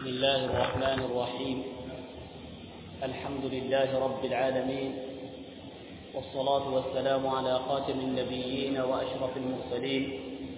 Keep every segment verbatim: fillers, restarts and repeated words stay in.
بسم الله الرحمن الرحيم. الحمد لله رب العالمين، والصلاة والسلام على خاتم النبيين وأشرف المرسلين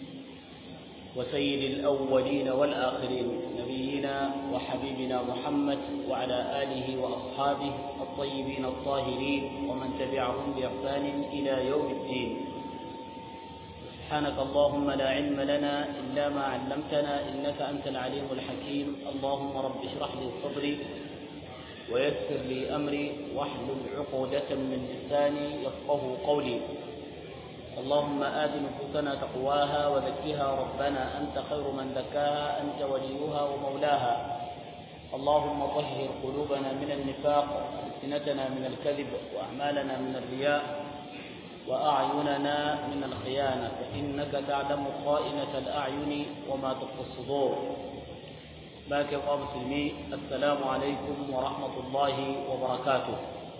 وسيد الأولين والآخرين، نبينا وحبيبنا محمد وعلى آله وأصحابه الطيبين الطاهرين ومن تبعهم بإحسان إلى يوم الدين. سبحانك اللهم لا علم لنا إلا ما علمتنا إنك أنت العليم الحكيم. اللهم رب اشرح لي صدري ويسر لي أمري واحلل عقدة من لساني يفقه قولي. اللهم آت نفوسنا تقواها وزكها ربنا أنت خير من زكاها أنت وليها ومولاها. اللهم طهر قلوبنا من النفاق وألسنتنا من الكذب وأعمالنا من الرياء وأعيننا من الخيانة، فإنك تعلم خائنة الأعين وما تخفي الصدور. باقي المسلمين، السلام عليكم ورحمة الله وبركاته.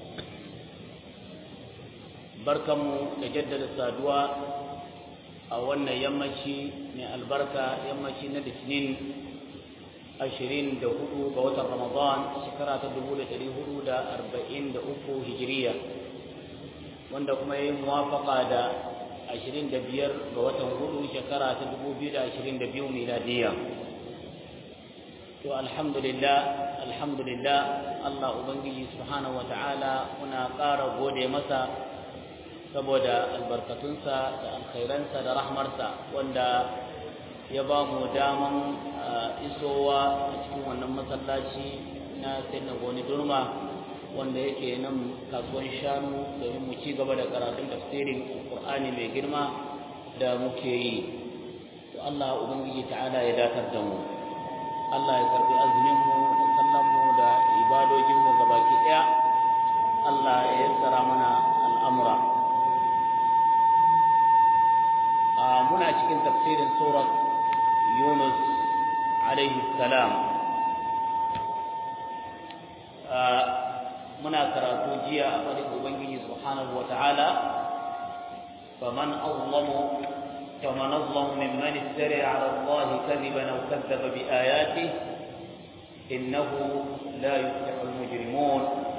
barkanmu da jaddada saduwa a wannan yammaci mai albarka, yammaci na litinin ashirin da hudu ga watan ramadan shekara ta dubu da dari hudu da arba'in da uku hijiriya, wanda kuma ya yi muwafaka da ashirin da biyar ga watan hudu shekara ta dubu biyu da ashirin da biyu miladiya. To alhamdulillah alhamdulillah Allah ubangiji subhanahu wata'ala muna ƙara gode masa saboda albarkatunsa da alkhairansa da rahmarsa, wanda ya ba mu daman isowa a cikin wannan masallaci na sayyidina Goni Durma, wanda yake nan kasuwan shanu, domin mu ci gaba da karatun tafsirin Qur'ani mai girma da muke yi. To Allah ubangiji ta'ala ya datar da mu, Allah ya karbi azumin mu da sallan mu da ibadojin mu gabaki daya, Allah ya yassara mana al'amura. muna cikin tafsirin surat Yunus alaihi salam. muna karatu jiya a faɗin Ubangiji subhanahu wa ta'ala, faman azlamu faman azlamu mimman iftara ala Allah kadhiban aw kadzdzaba bi ayatihi innahu la yuflihu al-mujrimun.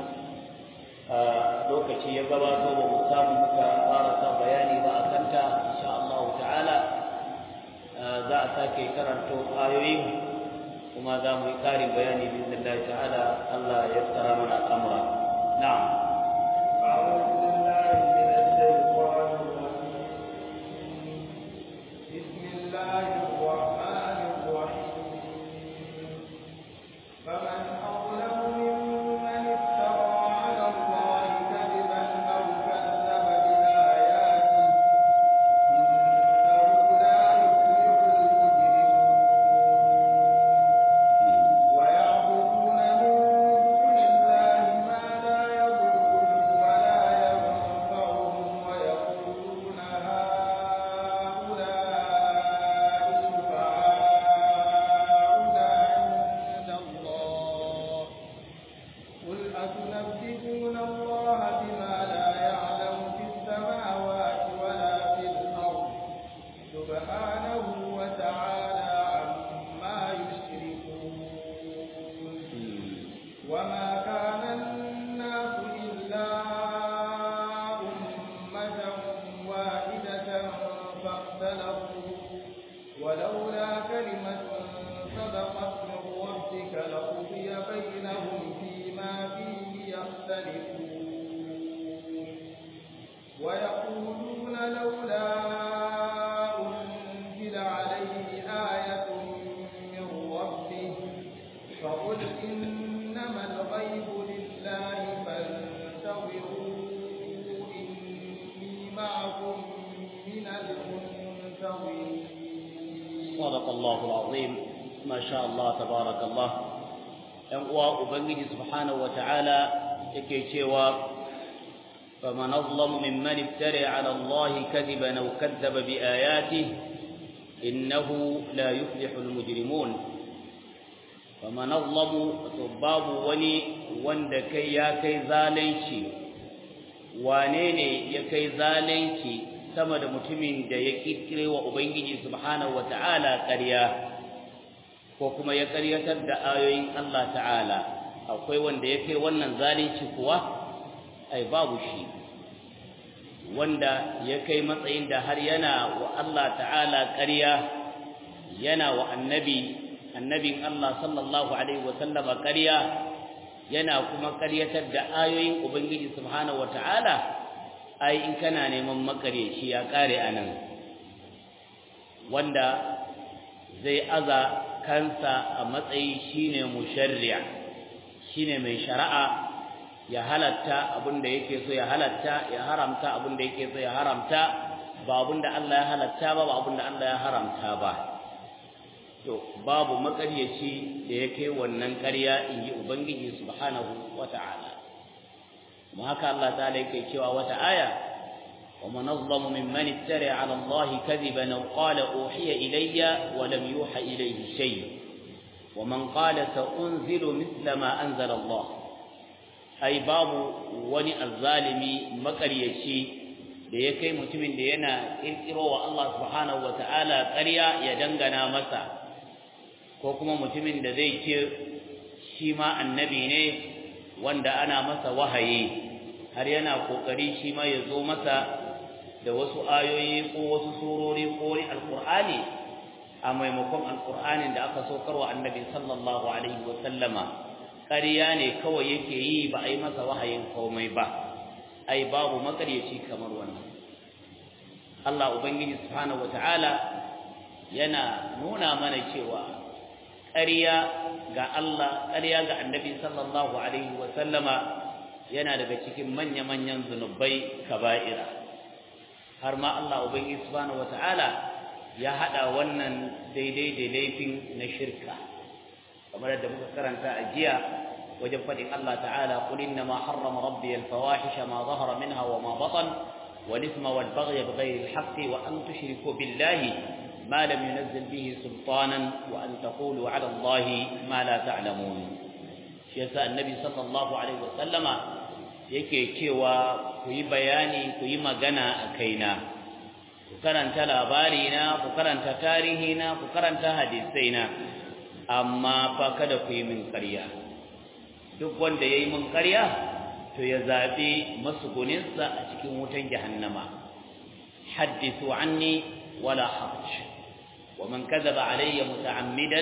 lokaci ya gabato ba mu samu muka fara bayani ba a kanta. insha Allah ta'ala za a sake karanto ayoyin kuma za mu yi ƙarin bayani bi Allah ta'ala. Allah ya tsara mana al'amura. na'am. أعوذ بالله من الشيطان الرجيم. بسم الله الرحمن الرحيم. فمن أظلم ممن افترى على الله كذبا أو كذب بآياته إنه لا يفلح المجرمون. ويعبدون من دون الله ما لا يضرهم ولا ينفعهم ويقولون هؤلاء شفعاؤنا عند الله. قل أتنبئون الله بما لا يعلم في السماوات ولا في الأرض سبحانه وتعالى عما يشركون. وما كان الناس إلا أمة واحدة فاختلفوا ولولا كلمة سبقت من ربك لقضي بينهم فيما فيه يختلفون. ويقولون لولا أنزل عليه آية من ربه فقل إنما الغيب لله فانتظروا إني معكم من المنتظرين. صدق الله العظيم. ما شاء الله تبارك الله. ‘yan uwa Ubangiji subhanahu wa ta'ala yake cewa, faman azlamu mimman iftara ala Allah kadhiban aw kadzdzaba bi ayatihi innahu la yuflihu al-mujrimun. faman azlamu, to babu wani wanda kai ya kai zalunci. wane ne ya kai zalunci sama da mutumin da ya kirkire wa Ubangiji subhanahu wa ta'ala ƙarya ko kuma ya ƙaryatar da ayoyin Allah ta'ala, akwai wanda ya kai wannan zalunci kuwa? Ai babu shi. Wanda ya kai matsayin da har yana wa Allah ta'ala ƙarya, yana wa annabi annabin Allah sallallahu alaihi wa sallama ƙarya, yana kuma ƙaryatar da ayoyin Ubangiji subhanahu wa ta'ala, ai in kana neman makaryaci ya ƙare a nan. Wanda zai aza kansa a matsayi shine musharri'a, shine mai shari'a, ya halatta abinda yake so ya halatta, ya haramta abinda yake so ya haramta, ba abinda Allah ya halatta ba, ba abinda Allah ya haramta ba. To babu makaryaci da ya kai wannan ƙarya in ji Ubangiji subhanahu wa ta'ala. Kuma haka Allah ta'ala yake cewa wata aya, wa man azlamu mimman iftara 'ala Allahi kadhiban aw qala uhiya ilayya wa lam yuha ilayhi shay wa man qala sa'unzilu mithla ma anzala Allah. Ai babu wani azzalimi makaryaci da ya kai mutumin da yana kirkiro wa Allah subhanahu wa ta'ala ƙarya ya dangana masa, ko kuma mutumin da zai ce shi ma annabi ne wanda ana masa wahayi, har yana kokari shi ma ya zo masa da wasu ayoyi ko wasu surori ko wani alqur'ani a maimakon alqur'anin da aka saukar wa annabi sallallahu alaihi wa sallama. Ƙarya ne kawai yake yi, ba a yi masa wahayin komai ba. Ai babu makaryaci kamar wannan. Allah ubangiji subhanahu wa ta'ala yana nuna mana cewa ƙarya ga Allah, ƙarya ga annabi sallallahu alaihi wa sallama yana daga cikin manya-manyan zunubai kaba'ira. Har ma Allah ubangiji subhanahu wa ta'ala ya haɗa wannan daidai da laifin na shirka, kamar da muka karanta a jiya wajen faɗin Allah ta'ala, qul innama harrama rabbi al-fawahisha ma zahara minha wa ma batan wal ithma wal baghya bighayri al-haqqi wa an tushriku billahi ما لم ينزل به سلطانا وأن تقولوا على الله ما لا تعلمون. شيخ النبي صلى الله عليه وسلم yake cewa ku yi bayani, ku yi magana a kaina, ku karanta labarina, ku karanta tarihina, ku karanta hadisaina, amma fa kada ku yi min ƙarya. Duk wanda ya yi min ƙarya to ya zaɓi masuguninsa a cikin wutan jahannama. Haddisu anni wala harj. ومن كذب علي متعمدا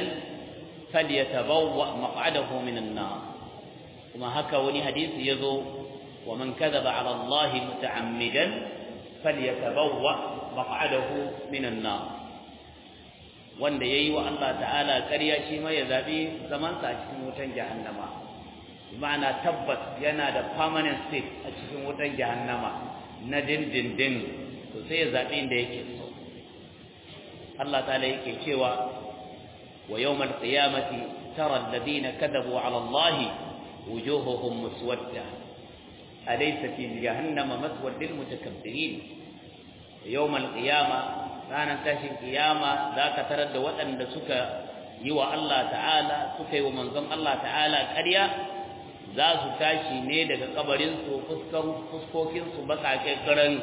فليتبوأ مقعده من النار. وما هكا وني حديث يزو ومن كذب على الله متعمدا فليتبوأ مقعده من النار. wanda yayi wa Allah ta'ala ƙarya shi ma ya zabi zaman sa a cikin wutan jahannama. Ma'ana tabbas yana da permanent state a cikin wutan jahannama na dindindin, to sai ya zabi inda yake so. Allah ta'ala yake cewa wa yawmal qiyamati tara alladhina kadhabu 'ala Allahi wujuhuhum muswadda alaysa fi jahannama maswad lil mutakabbirin. Yawmal qiyama, ranar tashin kiyama, zaka tarar da waɗanda suka yi wa Allah ta'ala, suka yi wa manzon Allah ta'ala ƙarya, za su tashi ne daga kabarin su fuskan fuskokin su baƙaƙe karan,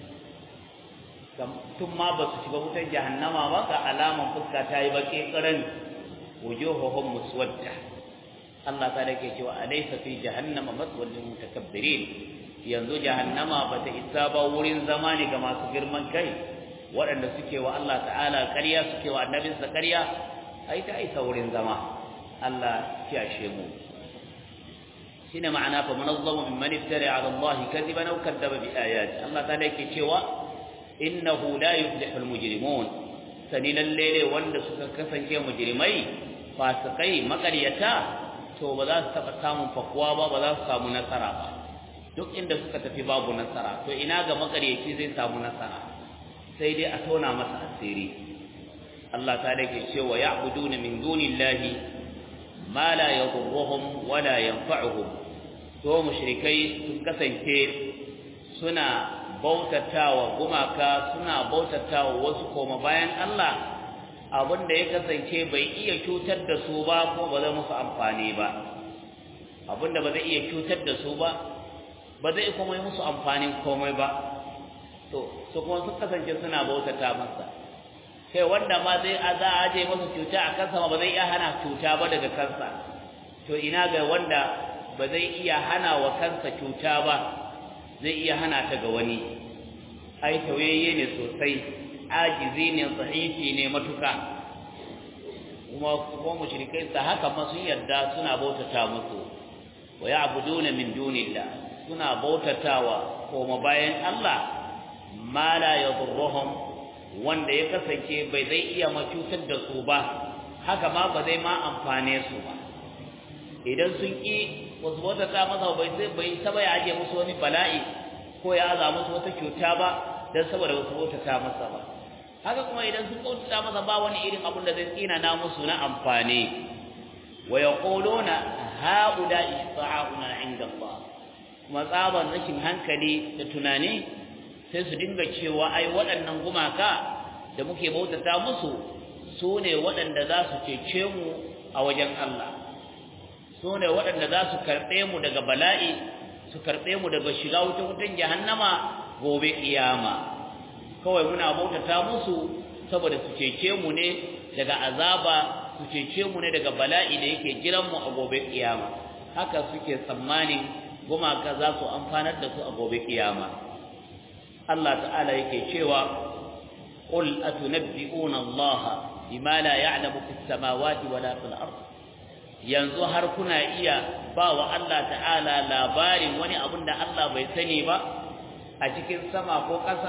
tun ma ba su shiga wutar jahannama ba, ga alaman fuska ta yi baƙi ƙaran, wujuhuhum muswadda. Allah ta dake cewa alaysa fi jahannama maswal lil mutakabbirin. Yanzu jahannama ba ta isa ba wurin zama ne ga masu girman kai, waɗanda suke wa Allah ta'ala ƙarya, suke wa annabinsa ƙarya, ai ta isa wurin zama. Allah kiyashe mu. shine ma'ana fa munazzamu mimman iftara 'ala Allah kadiban aw kadzaba bi ayati. Allah ta dake cewa innahu la yuflihu almujrimun, sani lalle wanda suka kasance mujrimai, fasikai, makaryata, to ba za su taba samun fakuwa ba, ba za su samu nasara ba. Duk inda suka tafi babu nasara, to ina ga makaryaci zai samu nasara? Sai dai a tona masa asiri. Allah ta dake cewa ya'buduna min dunillahi ma la yadurruhum wa la yanfa'uhum. To mushrikai sun kasance suna bautatawa gumaka, suna bautatawa wasu koma bayan Allah, abinda ya kasance bai iya cutar da su ba ko ba zai musu amfani ba. Abinda ba zai iya cutar da su ba, ba zai kuma yi musu amfanin komai ba. To su kuma sun kasance suna bautata masa, kai wanda ma zai za a aje masa cuta a kansa ma ba zai iya hana cuta ba daga kansa to ina ga wanda ba zai iya hana wa kansa cuta ba zai iya hana ta ga wani ai tawayye ne sosai ajizi ne sahihi ne matuka kuma kuma mushrikai sa haka ma sun yarda suna bautata musu wa ya'buduna min dunillah suna bautatawa ko bayan Allah ma la yadurruhum wanda ya kasance bai zai iya macutar da su ba haka ma ba zai ma amfane su ba idan sun ki wasu bautata masa bai sai bai saba ya aje musu wani bala'i ko ya aza musu wata cuta ba dan saboda wasu bautata masa ba haka kuma idan sun bautata masa ba wani irin abin da zai tsina na musu na amfani wa yaquluna haula ishfa'una 'inda Allah kuma tsaban rashin hankali da tunani sai su dinga cewa ai waɗannan gumaka da muke bautata musu su ne waɗanda za su cece mu a wajen Allah su ne waɗanda za su karɓe mu daga bala'i su karɓe mu daga shiga wutan wutan jahannama gobe kiyama kawai muna bautata musu saboda su cece mu ne daga azaba su cece mu ne daga bala'i da yake jiran mu a gobe kiyama haka suke tsammanin gumaka za su amfanar da su a gobe kiyama Allah ta'ala yake cewa qul atunabbi'una Allah bima la ya'lamu fis samawati wala fil ard yanzu har kuna iya ba wa Allah ta'ala labarin wani abin da Allah bai sani ba a cikin sama ko ƙasa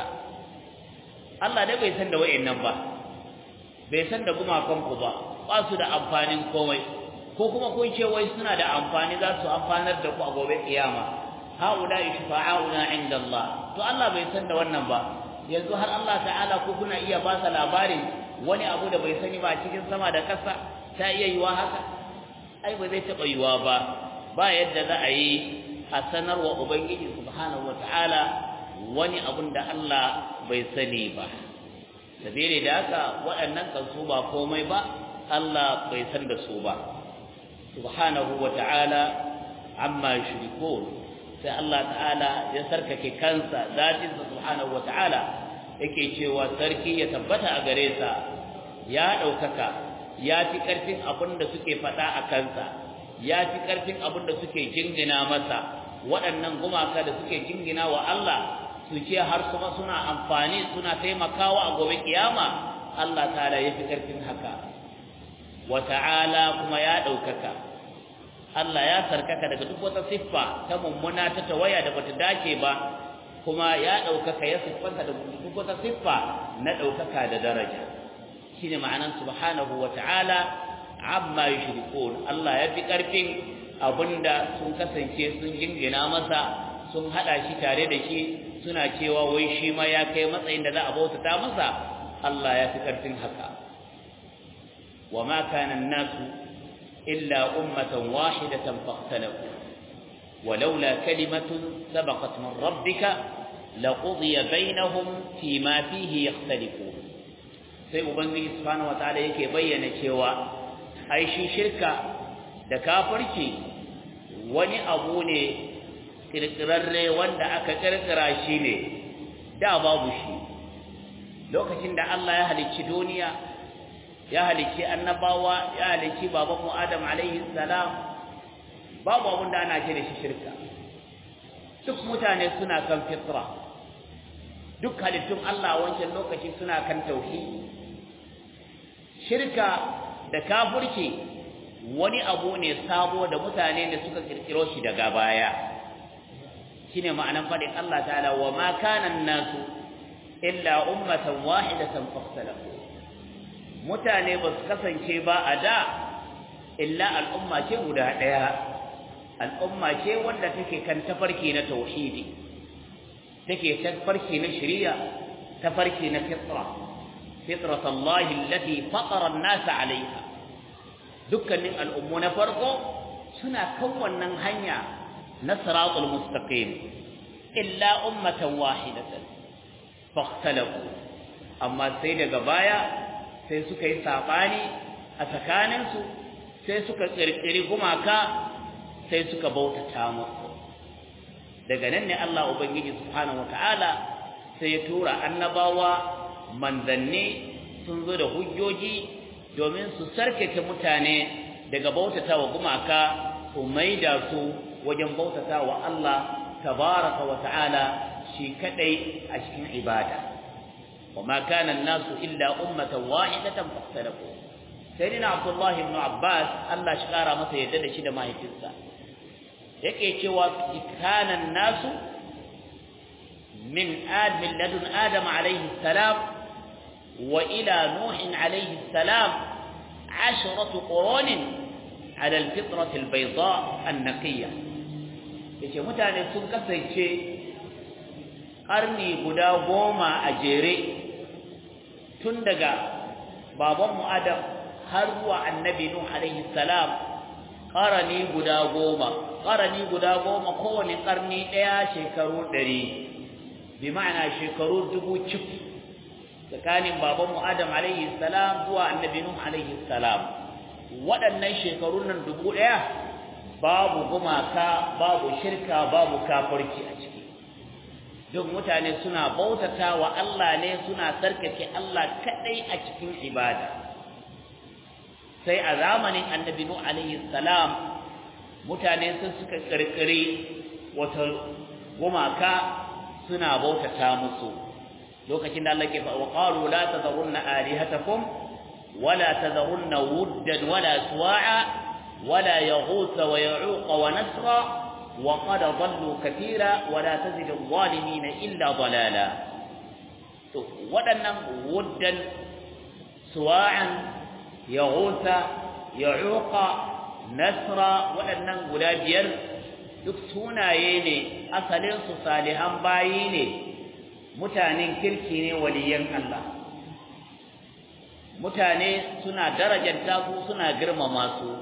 Allah dai bai san da wayennan ba bai san da gumakan ku ba ba su da amfanin komai ko kuma kun ce wai suna da amfani za su amfanar da ku a gobe kiyama haula shufa'auna 'inda Allah to Allah bai san da wannan ba yanzu har Allah ta'ala ko kuna iya ba sa labarin wani abu da bai sani ba cikin sama da ƙasa ta iya yiwa haka ai ba zai taɓa yiwa ba ba yadda za a yi a sanarwa ubangiji subhanahu wata'ala wani abun da Allah bai sani ba sabili da haka waɗannan kan su ba komai ba Allah bai san da su ba subhanahu wata'ala amma yushrikun sai Allah ta'ala ya sarkake kansa zatinsa subhanahu wata'ala yake cewa sarki ya tabbata a gare sa ya daukaka ya fi karfin abinda suke fada a kansa ya fi karfin abinda suke jingina masa waɗannan gumaka da suke jingina wa Allah su ce har kuma suna amfani suna taimakawa a gobe kiyama Allah ta'ala ya fi karfin haka wa ta'ala kuma ya daukaka Allah ya sarkaka daga duk wata siffa ta mummuna ta tawaya da bata dace ba kuma ya daukaka ya siffanta da duk wata siffa na daukaka da daraja shine ma'anan subhanahu wata'ala amma yushrikun Allah ya fi karfin abinda sun kasance sun jingina masa sun hada shi tare da shi suna cewa wai shi ma ya kai matsayin da za a bautata masa Allah ya fi karfin haka wa ma kana an-nasu إلا أمة واحدة فاختلفوا ولولا كلمة سبقت من ربك لقضي بينهم فيما فيه يختلفون sai ubangiji subhanahu wataala yake bayyana cewa ai shi shirka da kafirci wani abu ne kirkirarre wanda aka kirkira shi ne da babu shi lokacin da Allah ya halicci duniya ya halicci annabawa ya halicci babanmu Adam alaihi salam babu abin da ana ce da shi shirka duk mutane suna kan fitra duk halittun Allah wancan lokaci suna kan tauhidi shirka da kafirci wani abu ne sabo da mutane ne suka kirkiro shi daga baya shine ma'anar fadin Allah ta'ala wa ma kana an-nasu illa ummatan wahidatan fahtalafu mutane ba su kasance ba a da illa al'umma ce guda ɗaya al'umma ce wanda take kan tafarki na tauhidi take tafarki na shari'a tafarki na fitra fitrat Allah allati fatara an-nas 'alayha dukkanin al'ummu na farko suna kan wannan hanya na siratul mustaqim illa ummatan wahidatan fakhtalafu amma sai daga baya sai suka yi sabani a tsakaninsu sai suka kirkiri gumaka sai suka bautata musu daga nan ne Allah ubangiji subhanahu wataala sai ya tura annabawa manzanni sun zo da hujjoji domin su sarkake mutane daga bautatawa gumaka su maida su wajen bautatawa Allah tabaraka wa ta'ala shi kadai a cikin ibada. وما كان الناس إلا أمة واحدة فاختلفوا. سيدنا عبد الله بن عباس الله شكارا متى يدد شد ما يفسر yake cewa kana nasu min ad min ladun adam alayhi salam wa ila nuh alayhi salam asharatu qurun ala alfitrah albayda annaqiyya. Yace mutane sun kasance karni guda goma a jere tun daga baban mu adam har zuwa annabi nuh alayhi salam, qarani guda goma qarani guda goma kowane karni daya shekaru ɗari, bi ma'ana shekaru dubu cif tsakanin baban mu adam alayhi salam zuwa annabi nuh alayhi salam. waɗannan shekarun nan dubu ɗaya babu gumaka, babu shirka, babu kafirci a ciki. duk mutane suna bautata wa Allah ne, suna tsarkake Allah kadai a cikin ibada. sai a zamanin annabi nuh alayhi salam mutane sun suka kirkire wata gumaka suna bautata musu. lokacin da Allah ke fa wa qalu la tadhurunna alihatakum wala tadhurunna wuddan wala suwa'a wala yaghutha wa ya'uqa wa nasra wa qad dhallu katira wala tazidu adh-dhalimina illa dalala. to wadannan wuddan suwa'an yaghutha ya'uqa nasra wadannan guda biyar duk sunaye ne, asalin su salihan bayi ne, mutanen kirki ne, waliyan Allah. mutane suna darajanta su, suna girmama su.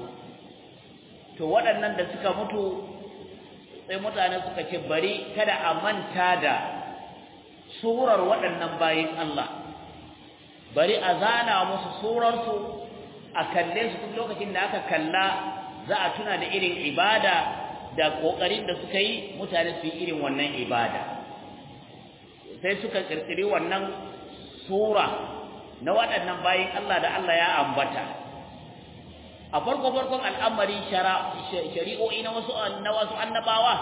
to waɗannan da suka mutu sai mutane suka ce bari kada a manta da surar waɗannan bayin Allah, bari a zana musu surar su, a kalle su duk lokacin da aka kalla za a tuna da irin ibada da kokarin da suka yi, mutane su yi irin wannan ibada. sai suka kirkiri wannan sura na waɗannan bayin Allah da Allah ya ambata. a farko farkon al'amari shari'o'i na wasu na wasu annabawa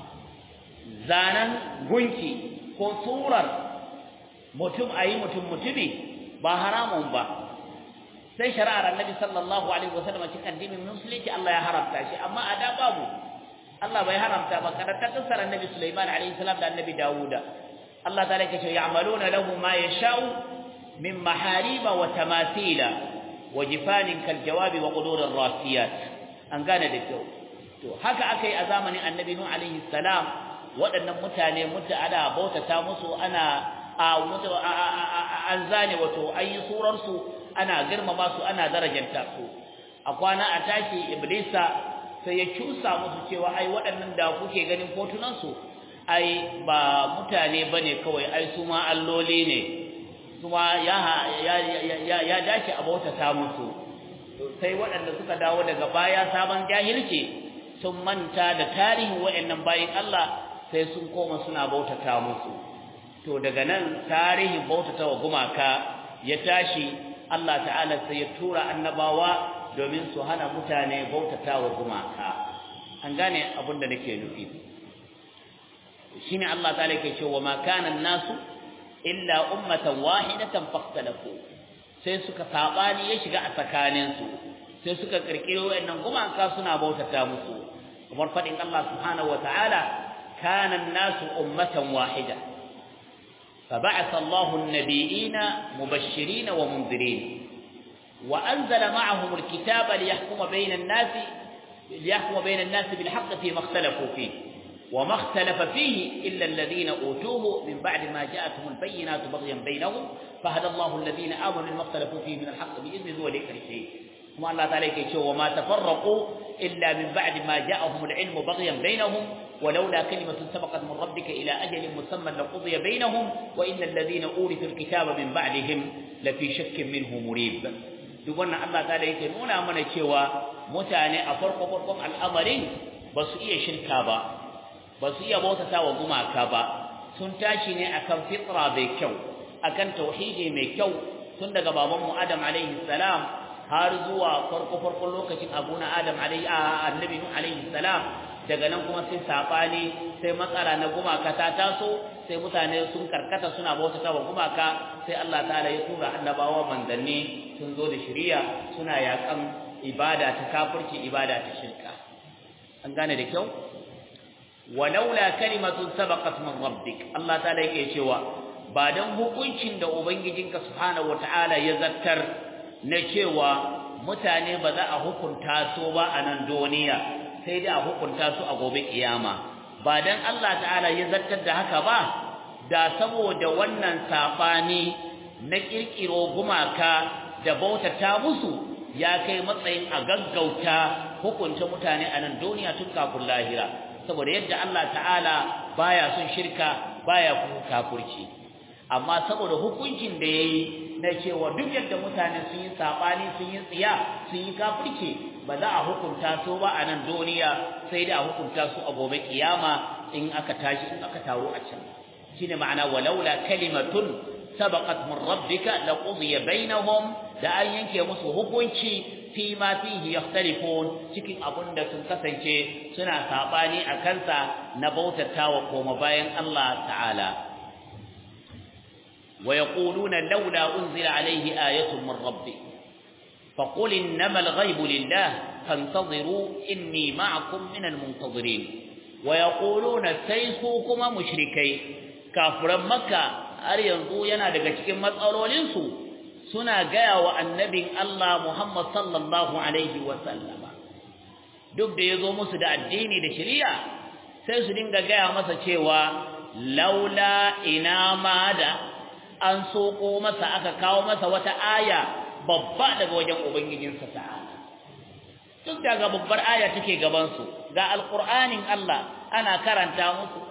zanan gunki ko surar mutum ayi mutum mutumi ba haramun ba. sai shari'ar annabi sallallahu alaihi wasallam cikin addinin musulunci Allah ya haramta shi, amma a da babu. Allah bai haramta ba. kada ta kasar annabi Sulaiman alaihi salam da annabi Dawuda, Allah ta'ala yake cewa ya'maluna lahu ma yasha'u min mahariba wa tamathila wa jifanin kal jawabi wa qudur ar-rasiyat. an gane da kyau. to haka akai a zamanin annabi Nuh alaihi salam, waɗannan mutane muta'ada bautata musu, ana a mutu an zane wato ayi surar su, ana girmama su, ana darajanta su. a kwana a tashi iblisa sai ya cusa musu cewa ai waɗannan da kuke ganin fotunan su ai ba mutane bane kawai, ai su ma alloli ne, kuma ya ya ya ya dace a bautata musu. to sai waɗanda suka dawo daga baya sabon jahilci sun manta da tarihin waɗannan bayin Allah, sai sun koma suna bautata musu. to daga nan tarihin bautata wa gumaka ya tashi. Allah ta'ala sai ya tura annabawa domin su hana mutane bautata wa gumaka. an gane abin da nake nufi. shine Allah ta'ala yake cewa ma kana nasu illa ummatan wahidatan faqtalafu. sai suka sabani ya shiga a tsakanin su, sai suka kirkiro wayannan gumaka suna bautata musu. kamar fadin Allah subhanahu wa ta'ala kana nasu ummatan wahida فبعث الله النبيين مبشرين ومنذرين وأنزل معهم الكتاب ليحكم بين الناس ليحكم بين الناس بالحق فيما اختلفوا فيه وما اختلف فيه إلا الذين أوتوه من بعد ما جاءتهم البينات بغيا بينهم فهدى الله الذين آمنوا لما اختلفوا فيه من الحق بإذنه ذلك الشيء. ثم الله تعالى يقول وما تفرقوا إلا من بعد ما جاءهم العلم بغيا بينهم ولولا كلمة سبقت من ربك إلى أجل مسمى لقضي بينهم وإن الذين أورثوا الكتاب من بعدهم لفي شك منه مريب. يقول الله تعالى يقول من cewa mutane a farko farkon al'amarin ba su iya shirka ba, ba su iya bautata wa gumaka ba, sun tashi ne akan fitra mai kyau, akan tauhidi mai kyau, tun daga babanmu Adam alaihi salam har zuwa farko farkon lokacin abuna Adam alaihi annabi Nuh alaihi salam daga nan kuma sai sabani sai matsala na gumaka ta taso sai mutane sun karkata suna bautata wa gumaka sai Allah ta'ala ya tura annabawa manzanni sun zo da shari'a suna yakan ibada ta kafirci ibada ta shirka an gane da kyau walaula kalimatun sabaqat min rabbik Allah ta'ala yake cewa ba dan hukuncin da ubangijinka subhanahu wataala ya zartar na cewa mutane ba za a hukunta su ba a nan duniya sai dai a hukunta su a gobe kiyama ba dan Allah ta'ala ya zartar da haka ba da saboda wannan sabani na kirkiro gumaka da bautata musu ya kai matsayin a gaggauta hukunta mutane a nan duniya tun kafin lahira saboda yadda Allah ta'ala baya son shirka baya kuma kafirci amma saboda hukuncin da yayi na cewa duk yadda mutane sun yi sabani sun yi tsiya sun yi kafirci ba za a hukunta su ba a nan duniya sai da a hukunta su a gobe kiyama in aka tashi in aka taro a can shine ma'ana walaula kalimatun sabaqat min rabbika laqudiya bainahum da an yanke musu hukunci fi ma fihi yakhtalifun cikin abun da sun kasance suna sabani a kansa na bautatawa koma bayan Allah ta'ala wa yaquluna laula unzila alayhi ayatun min rabbih فقل إنما الغيب لله فانتظروا إني معكم من المنتظرين ويقولون سيسوكم مشركي كافر مكة أرينظوا ينادك cikin matsalolinsu suna gaya wa annabin Allah Muhammad sallallahu alaihi wa sallama duk da yazo musu da addini da shari'a sai su dinga gaya masa cewa laula ina ma da an soko masa aka kawo masa wata aya babba daga wajen ubangijinsa ta'ala duk daga babbar aya take gaban su ga alqur'anin Allah ana karanta musu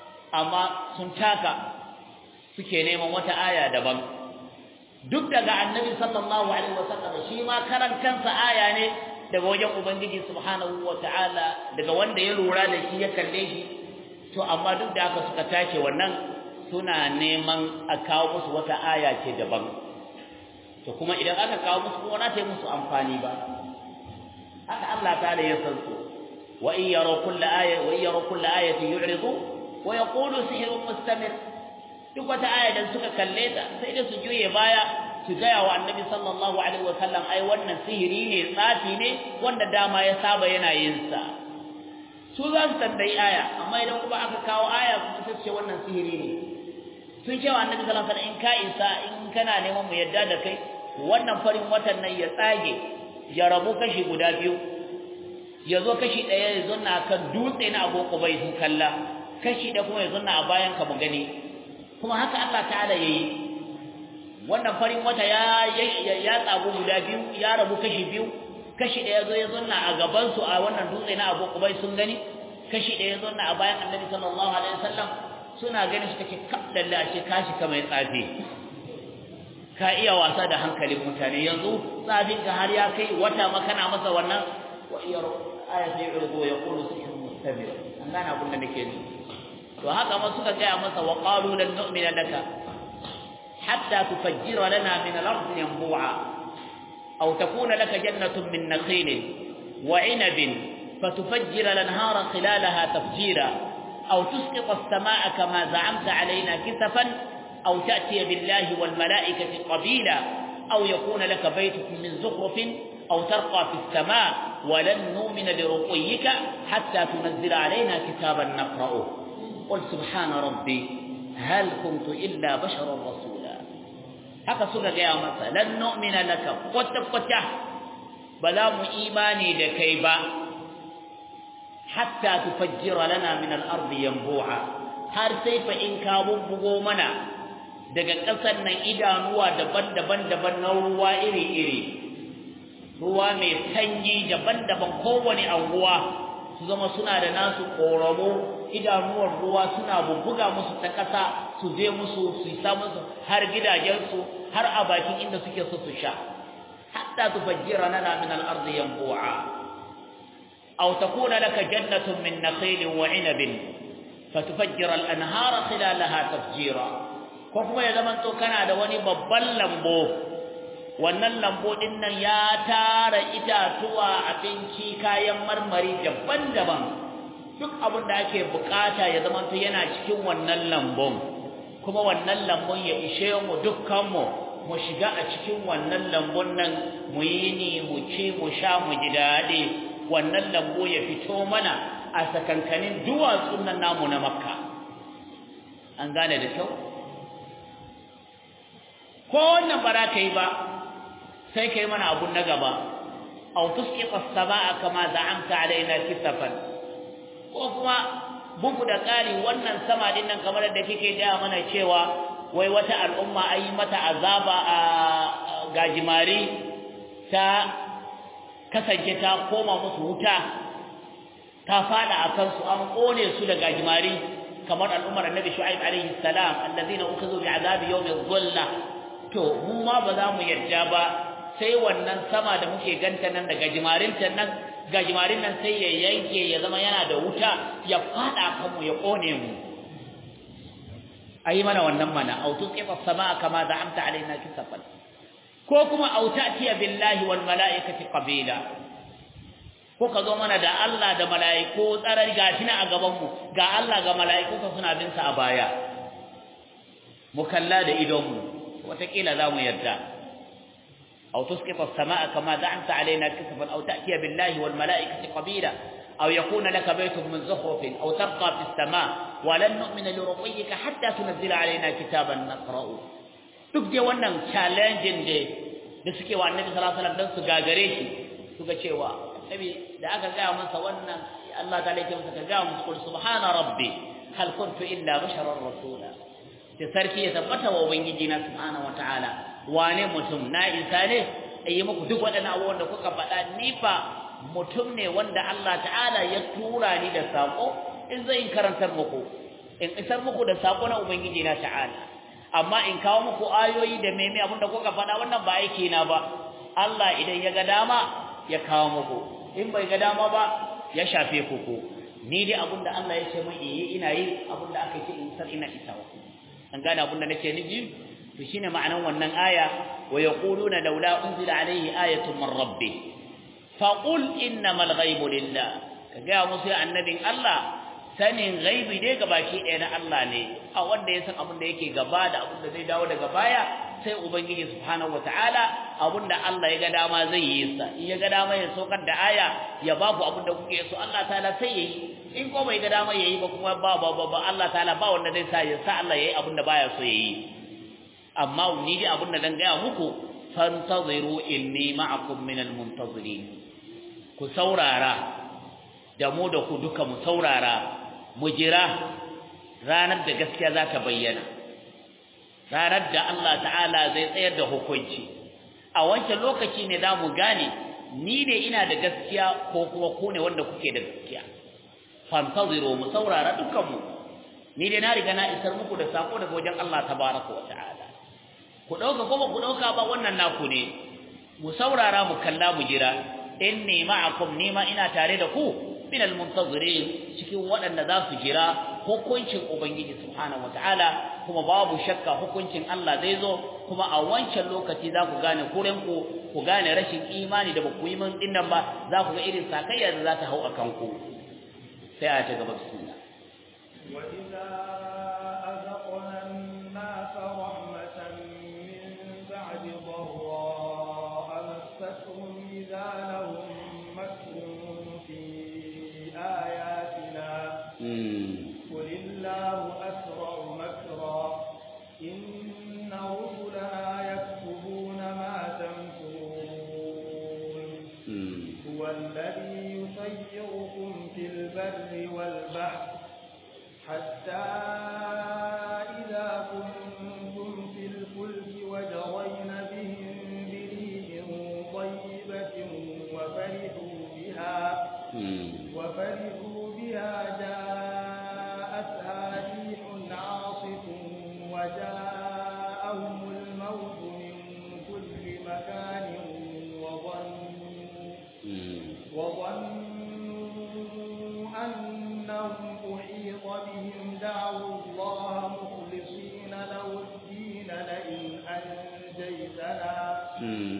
amma sun taka suke neman wata aya daban duk daga annabi sallallahu alaihi wasallam shi ma karan kansa aya ne daga wajen ubangiji subhanahu wataala daga wanda ya lura da shi ya kalle shi to amma duk da haka suka take wannan suna neman a kawo musu wata aya ce daban to kuma idan aka kawo musu kuma na ta yi musu amfani ba haka Allah ta'ala ya san su wa in yara kullu aya wa in yara kullu ayatin yu'ridu wa yaqulu sihrun mustamir duk wata aya da suka kalle ta sai da su juye baya su gaya wa annabi sallallahu alaihi wa sallam ai wannan sihiri ne tsafi ne wanda dama ya saba yana yin sa su za su tambayi aya amma idan kuma aka kawo aya kuma sai ce wannan sihiri ne sun ce wa annabi sallallahu alaihi wasallam in ka isa in kana neman mu yadda da kai wannan farin watan nan ya tsage ya rabu kashi guda biyu ya zo kashi daya ya zanna kan dutse na Abu Qubai sun kalla kashi da kuma ya zanna a bayan ka mu gani kuma haka Allah ta'ala yayi wannan farin wata ya ya tsago guda biyu ya rabu kashi biyu kashi daya zo ya zanna a gaban su a wannan dutse na Abu Qubai sun gani kashi daya ya zanna a bayan Annabi sallallahu alaihi wasallam suna gani su take kabdalle a ce kashi kamar tsafi ka iya wasa da hankalin mutane yanzu tsafin ka har ya kai wata makana masa wannan wa iyar ayati yurdu yaqulu sihrun mustabir annan abun da nake ni to haka ma suka ga masa wa qalu lan nu'mina laka hatta tufajjira lana min al-ardi yanbu'a aw takuna laka jannatun min nakhilin wa 'inabin fatufajjira al-anhara khilalaha tafjira أو تسقط السماء كما زعمت علينا كسفا أو تأتي بالله والملائكة قبيلا أو يكون لك بيت من زخرف أو ترقى في السماء ولن نؤمن لرقيك حتى تنزل علينا كتابا نقرأه قل سبحان ربي هل كنت إلا بشرا رسولا هكا سورة يا مثلا لن نؤمن لك قتفتح بلا إيماني لكيبا حتى تفجر لنا من الأرض ينبوعا har sai fa in ka bubbugo mana daga ƙasar nan idanuwa daban-daban daban na ruwa iri-iri ruwa mai sanyi daban-daban kowane anguwa su zama suna da nasu ƙoramo idanuwar ruwa suna bubbuga musu ta ƙasa su je musu su sa musu har gidajensu har a bakin inda suke so su sha hatta tufajjira lana min al-ardi yanbu'a أو تكون لك جنة من نخيل وعنب فتفجر الأنهار خلالها تفجيرا كما يزمن تو كان da wani babban lambo wannan lambu din nan ya tara itatuwa abinci kayan marmari daban-daban duk abin da ake bukata ya zama to yana cikin wannan lambun kuma wannan lambun ya ishe mu dukkan mu mu shiga a cikin wannan lambun nan mu yi ni mu ci mu sha mu ji dadi wannan lambu ya fito mana a sakankanin duwatsun nan namu na Makka an gane da kyau ko wannan bara kai ba sai kai mana abun na gaba aw tusqita as-samaa kama za'amta alaina kisafan ko kuma bugu da kari wannan sama din nan kamar da kike ga mana cewa wai wata al'umma ayi mata azaba a gajimari ta kasance ta koma musu wuta ta fada akan su an kone su da gajimari kamar al'ummar annabi shu'aib alaihi salam alladhina ukhidhu bi'adabi yawmi dhulla to mu ma ba za mu yarda ba sai wannan sama da muke ganta nan da gajimarin tan nan gajimarin nan sai ya yanke ya zama yana da wuta ya fada kan mu ya kone mu ayi mana wannan mana au tusqifa as-samaa kama za'amta alaina kisafan ko kuma au ta'tiya billahi wal malaikati qabila ko ka zo mana da Allah da mala'iku tsarar gatina a gaban mu ga Allah ga mala'iku suna bin sa a baya mu kalla da idon mu وتكيل لا يرجع أو تسقط السماء كما زعمت علينا كسفا أو تأتي بالله والملائكة قبيلا أو يكون لك بيت من زخرف أو تبقى في السماء ولن نؤمن لرقيك حتى تنزل علينا كتابا نقرأه تبدي وانا challenging دي da suke wa annabi sallallahu alaihi wasallam dan su gagare shi suka cewa annabi da aka ga masa wannan Allah ta'ala ya masa ga musu subhana rabbi hal kuntu illa basharar rasula sai sarki ya tabbata wa ubangiji na subhanahu wataala wane mutum na isa ne ayi muku duk wadannan abubuwan da kuka faɗa ni fa mutum ne wanda Allah ta'ala ya tura ni da sako in zai karantar muku in isar muku da sako na ubangiji na ta'ala amma in kawo muku ayoyi da meme abinda kuka faɗa wannan ba aiki na ba Allah idan ya ga dama ya kawo muku in bai ga dama ba ya shafe ku ko ni dai abinda Allah ya ce mun yi ina yi abinda aka ce in sar ina isawa an gane abinda nake nufi to shine ma'anan wannan aya wa yaquluna laula unzila alayhi ayatun min rabbi faqul innamal ghaibu lillah kaga musu annabin Allah sanin ghaibi dai gabaki ɗaya na Allah ne a wanda ya san abin da yake gaba da abin da zai dawo daga baya sai ubangiji subhanahu wataala abin da Allah ya ga dama zai yi sa in ya ga dama ya saukar da aya ya babu abin da kuke so Allah ta'ala sai yayi in ko bai ga dama yayi ba kuma ba ba ba Allah ta'ala ba wanda zai sa ya sa Allah yayi abin da baya so yayi amma ni dai abin da dan ga muku fantaziru inni ma'akum minal muntazirin ku saurara da mu da ku duka mu saurara mu jira ranar da gaskiya za ta bayyana ranar da Allah ta'ala zai tsayar da hukunci a wancan lokaci ne za mu gane ni ne ina da gaskiya ko kuma ku ne wanda kuke da gaskiya fantaziru mu saurara dukkanmu ni dai na riga na isar muku da sako daga wajen Allah tabaraka wa ta'ala ku dauka ko ku dauka ba wannan naku ne mu saurara mu kalla mu jira inni ma'akum nima ina tare da ku min almuntazirin cikin waɗanda za su jira hukuncin ubangiji subhanahu wataala kuma babu shakka hukuncin Allah zai zo kuma a wancan lokaci za ku gane kuren ku ku gane rashin imani da baku yi min dinnan ba za ku ga irin sakayya da za ta hau akan ku sai a ta gaba bismillah wa idza azaqna an-nasa rahmatan min ba'di dharra amassatuhum idza lahum makrun fi آياتنا قل الله أسرع مكرا إن رسلنا يكتبون ما تمكرون هو الذي يسيركم في البر والبحر حتى إذا كنتم في الفلك وجرين بهم بريح طيبة وفرحوا بها وفرحوا بها جاءتها ريح عاصف وجاءهم الموت من كل مكان وظنوا وظنوا أنهم أحيط بهم دعوا الله مخلصين له الدين لئن أنجيتنا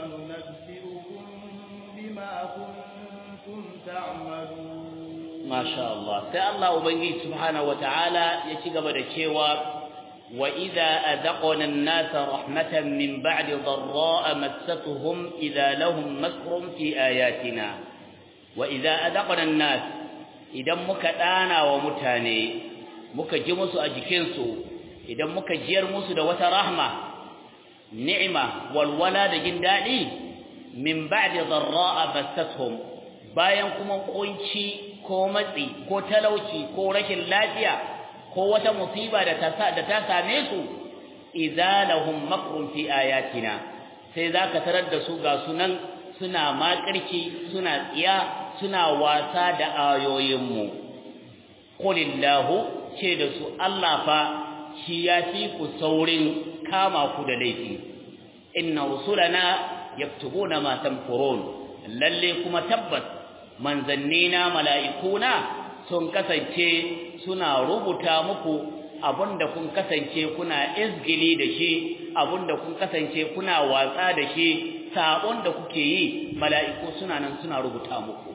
ننبئكم بما كنتم تعملون ما شاء الله sai Allah ubangiji subhanahu wataala ya ci gaba da cewa wa idza adaqna an-nasa rahmatan min ba'di dharra'a massatuhum idza lahum makrun fi ayatina wa idza adaqna an-nas idan muka dana wa mutane muka ji musu a jikinsu idan muka jiyar musu da wata rahma ni'ima walwala da jin dadi min ba'di dharra'a massatuhum bayan kuma kunci ko matsi ko talauci ko rashin lafiya ko wata musiba da ta da ta same su idza lahum makrun fi ayatina sai zaka tarar da su ga sunan suna makirci suna tsiya suna wasa da ayoyinmu qulillahu ce da su Allah fa shi ya fi ku saurin kama ku da laifi inna rusulana yaktubuna ma tamkurun lalle kuma tabbas manzannina mala'ikuna sun kasance suna rubuta muku abinda kun kasance kuna izgili da shi abinda kun kasance kuna watsa da shi sabon da kuke yi mala'iku suna nan suna rubuta muku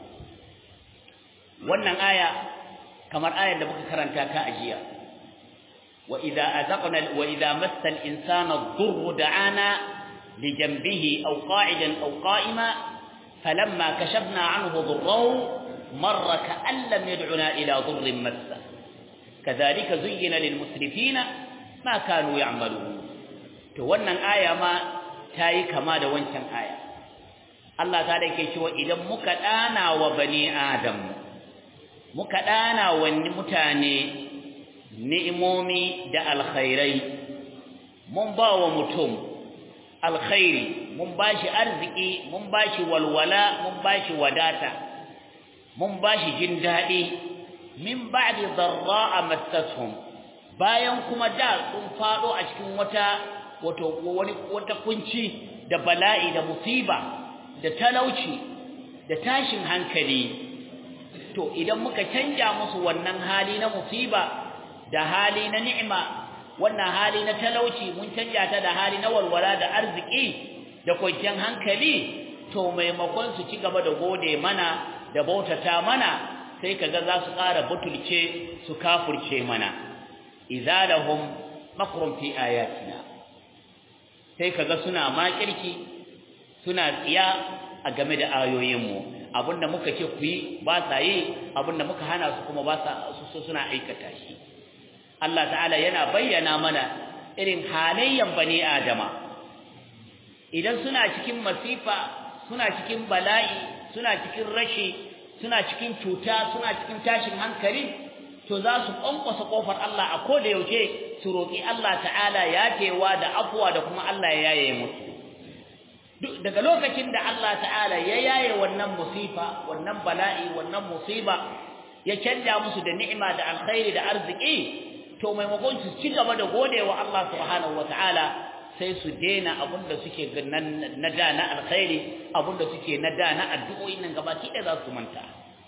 wannan aya kamar ayar da muka karanta ta ajiya wa idza azaqna wa idza massa al-insana ad-durru da'ana li janbihi aw qa'idan aw qa'ima فلما كشفنا عنه ضره مر كأن لم يدعنا إلى ضر مسه كذلك زين للمسرفين ما كانوا يعملون to wannan aya ma tayi kama da wancan aya Allah ta dake cewa idan muka dana wa bani adam muka dana wa mutane ni'imomi da alkhairai mun ba wa mutum alkhairi mun bashi arziki mun bashi walwala mun bashi wadata mun bashi jin dadi min ba'di dharra'a massatuhum bayan kuma da sun fado a cikin wata wato wani wata kunci da bala'i da musiba da talauci da tashin hankali to idan muka canja musu wannan hali na musiba da hali na ni'ima wannan hali na talauci mun canja ta da hali na walwala da arziki da kwanciyar hankali to maimakon su ci gaba da gode mana da bautata mana sai kaga za su ƙara butulce su kafurce mana idza lahum makrun fi ayatina sai kaga suna makirki suna tsiya a game da ayoyinmu abinda muka ce ku yi ba sa yi abinda muka hana su kuma ba sa su suna aikata shi Allah ta'ala yana bayyana mana irin halayyan bani adama idan suna cikin masifa suna cikin bala'i suna cikin rashi suna cikin cuta suna cikin tashin hankali to za su kwankwasa kofar Allah a koda yaushe su roki Allah ta'ala yafewa da afwa da kuma Allah ya yaye musu daga lokacin da Allah ta'ala ya yaye wannan musifa wannan bala'i wannan musiba ya canja musu da ni'ima da alkhairi da arziki to maimakon su ci gaba da godewa Allah subhanahu wataala sai su dena abinda suke na da na alkhairi abinda suke na da na addu'o'in nan gabaki da za su manta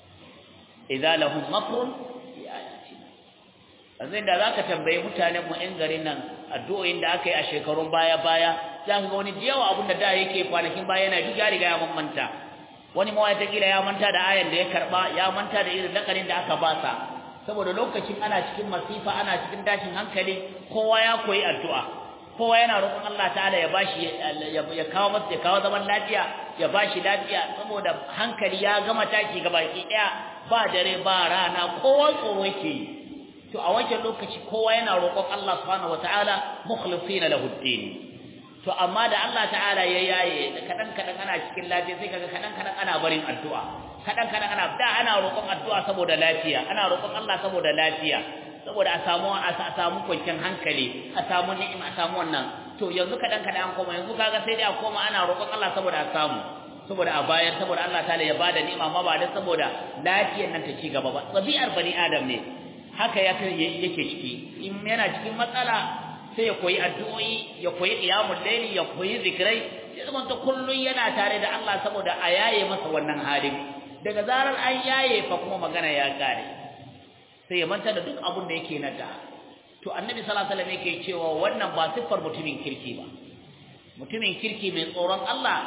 idza lahum makrun fi ayatina azai da zaka tambaye mutanen mu in garin nan addu'o'in da aka yi a shekarun baya baya za ka ga wani jiyawa abinda da yake kwanakin baya yana duk ya riga ya manta wani ma wata kila ya manta da ayan da ya karba ya manta da irin dakarin da aka basa saboda lokacin ana cikin masifa ana cikin tashin hankali kowa ya koyi addu'a kowa yana roƙon Allah ta'ala ya bashi ya kawo masa ya kawo zaman lafiya ya bashi lafiya saboda hankali ya gama taki gabaki daya ba dare ba rana kowa tsoro yake to a wajen lokaci kowa yana roƙon Allah subhanahu wataala mukhlisina lahu ad-din to amma da Allah ta'ala ya yaye kadan kadan ana cikin lafiya sai kaga kadan kadan ana barin addu'a kadan kadan ana da ana roƙon addu'a saboda lafiya ana roƙon Allah saboda lafiya saboda a samu a samu kwanciyar hankali a samu ni'ima a samu wannan to yanzu kadan kadan an koma yanzu kaga sai dai a koma ana roƙon Allah saboda a samu saboda a bayar saboda Allah ta'ala ya bada ni'ima ma ba da saboda lafiyar nan ta ci gaba ba tabi'ar bani adam ne haka yake yake ciki in yana cikin matsala sai ya koyi addu'o'i ya koyi qiyamul layli ya koyi zikrai ya zama ta kullun yana tare da Allah saboda a yaye masa wannan halin daga zarar an yaye fa kuma magana ya kare sai ya manta da duk abun da yake na da to annabi sallallahu alaihi wasallam yake cewa wannan ba siffar mutumin kirki ba mutumin kirki mai tsoron Allah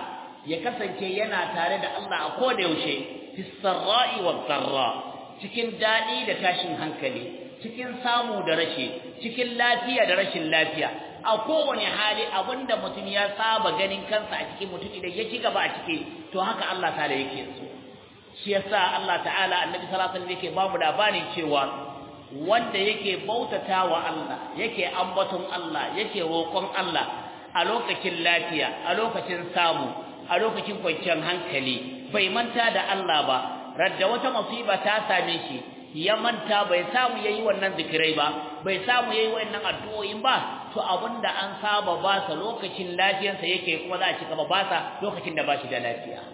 ya kasance yana tare da Allah a koda yaushe fi sarra'i wa dharra cikin dadi da tashin hankali cikin samu da rashi cikin lafiya da rashin lafiya a kowane hali abinda mutum ya saba ganin kansa a cikin mutum idan ya ci gaba a ciki to haka Allah ta'ala yake so shi yasa Allah ta'ala annabi sallallahu alaihi wasallam yake ba mu labarin cewa wanda yake bautatawa Allah yake ambaton Allah yake roƙon Allah a lokacin lafiya a lokacin samu a lokacin kwanciyar hankali bai manta da Allah ba radda wata musiba ta same shi ya manta bai samu yayi wannan zikirai ba bai samu yayi wannan addu'o'in ba to abinda an saba ba sa lokacin lafiyarsa yake kuma za a ci gaba ba sa lokacin da ba shi da lafiya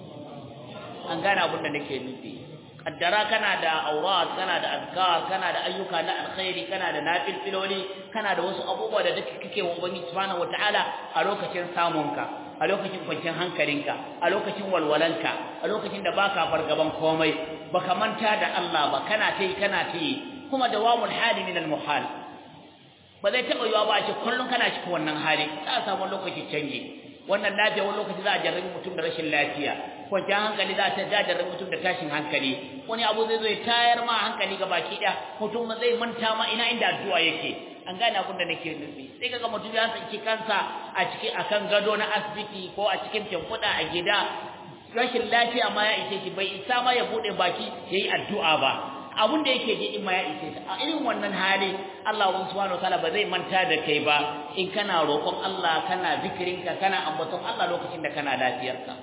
an gane abinda nake nufi kaddara kana da aurat kana da azkar kana da ayyuka na alkhairi kana da nafilfiloli kana da wasu abubuwa da duka kake wa ubangiji subhanahu wataala a lokacin samunka a lokacin kwanciyar hankalinka a lokacin walwalanka a lokacin da baka fargaban komai baka manta da Allah ba kana tai kana tai kuma dawamul hali min al muhal ba zai taba yiwa ba a ce kullun kana cikin wannan hali za a samu lokaci canje wannan lafiya wani lokaci za a jarrabi mutum da rashin lafiya kwanciyar hankali za ta jarrabi mutum da tashin hankali wani abu zai zo ya tayar ma hankali ga baki ɗaya mutum zai manta ma ina inda addu'a yake an gane abin da nake nufi sai kaga mutum ya tsinci kansa a cikin akan gado na asibiti ko a cikin shimfiɗa a gida rashin lafiya ma ya ishe shi bai isa ma ya bude baki yayi addu'a ba abin da yake ji in ma ya ishe shi a irin wannan hali Allah subhanahu wataala ba zai manta da kai ba in kana roƙon Allah kana zikirinka kana ambaton Allah lokacin da kana lafiyarka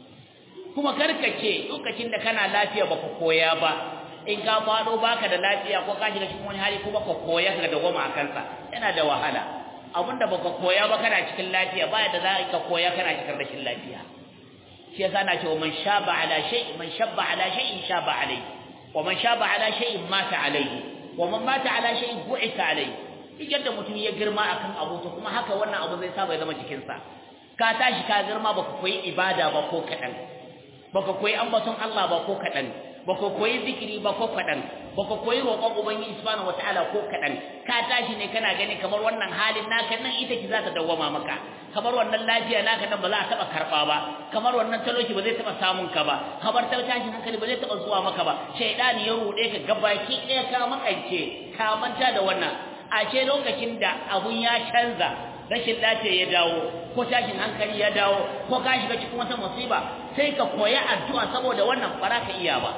kuma karkace lokacin da kana lafiya baka koya ba in ka fado baka da lafiya ko ka shiga cikin wani hali kuma ka koya ka da goma a kansa yana da wahala abinda baka koya ba kana cikin lafiya baya da za ka koya kana cikin rashin lafiya shi yasa na cewa man shaba ala shay'in man shabba ala shay'in shaba alayhi wa man shaba ala shay'in mata alayhi wa man mata ala shay'in bu'ita alayhi idan da mutum ya girma akan abu to kuma haka wannan abu zai saba ya zama cikin sa ka tashi ka girma baka koyi ibada ba ko kadan baka koyi ambaton Allah ba ko kadan baka koyi zikiri ba ko kadan baka koyi roƙon ubangiji subhanahu wataala ko kadan ka tashi ne kana gani kamar wannan halin naka nan ita ki za ta dawwama maka kamar wannan lafiya naka nan ba za a taba karba ba kamar wannan taloki ba zai taba samun ka ba kamar ta tashi hankali ba zai taba zuwa maka ba shaydani ya rude ka gabaki ɗaya ka makance ka manta da wannan a ce lokacin da abun ya canza rashin lafiya ya dawo ko tashin hankali ya dawo ko ka shiga cikin wata musiba sai ka koya addu'a saboda wannan fara ka iya ba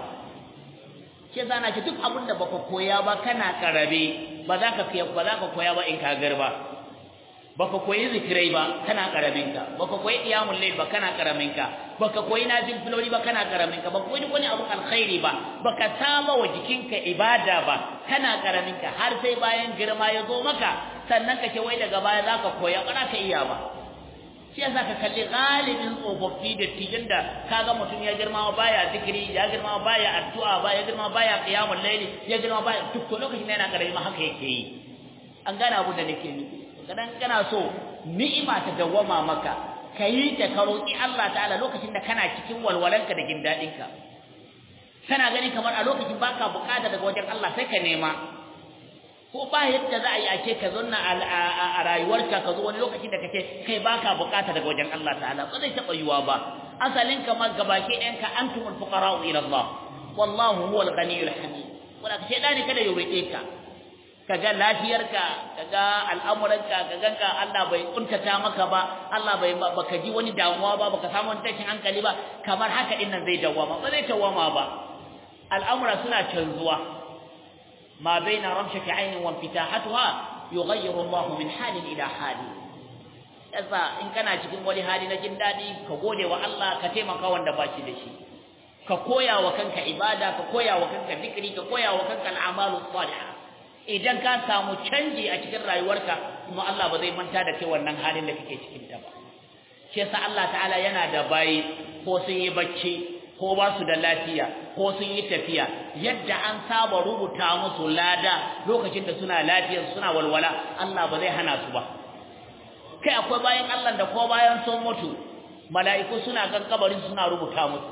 ke zana ce duk abin da baka koya ba kana karabe ba za ka ba za ka koya ba in ka garba baka koyi zikirai ba kana karamin ka baka koyi qiyamul layl ba kana karamin ka baka koyi nazil filoli ba kana karamin ka baka koyi wani abu alkhairi ba baka saba wa jikinka ibada ba kana karamin ka har sai bayan girma ya zo maka sannan ka ce wai daga baya za ka koya ba za ka iya ba shi yasa ka kalli galibin tsofaffi da tijin da kaga mutum ya girma baya zikiri ya girma baya addu'a ba ya girma baya qiyamul layli ya girma baya duk to lokacin da yana karami haka yake yi an gane abu da nake nufi kadan kana so ni'ima ta dawwama maka kai ta karoki Allah ta'ala lokacin da kana cikin walwalanka da gindadinka kana gani kamar a lokacin baka bukata daga wajen Allah sai ka nema ko ba yadda za a yi ake ka zonna a rayuwarka ka zo wani lokacin da kace kai baka bukata daga wajen Allah ta'ala ba zai taba yiwa ba asalin kamar gabaki ɗanka antumul fuqara'u ila Allah wallahu huwal ghaniyyul hamid wala ka shedani kada ya rike ka kaga lafiyarka kaga al'amuranka kaga ka Allah bai kuntata maka ba Allah bai baka ji wani damuwa ba baka samu wani tashin hankali ba kamar haka din nan zai dawama ba zai tawama ba al'amura suna canzuwa ما بين رمشة عين وانفتاحتها يغير الله من حال إلى حال yasa in kana cikin wani hali na jin dadi ka gode wa Allah ka taimaka wanda ba shi da shi ka koya wa kanka ibada ka koya wa kanka zikiri ka koya wa kanka al'amalu salihah idan ka samu canji a cikin rayuwarka kuma Allah ba zai manta da kai wannan halin da kake cikin ta ba shi yasa Allah ta'ala yana da bayi ko sun yi bacci ko ba su da lafiya ko sun yi tafiya yadda an saba rubuta musu lada lokacin da suna lafiya suna walwala Allah ba zai hana su ba kai akwai bayan Allah da ko bayan sun mutu mala'iku suna kan kabarin suna rubuta musu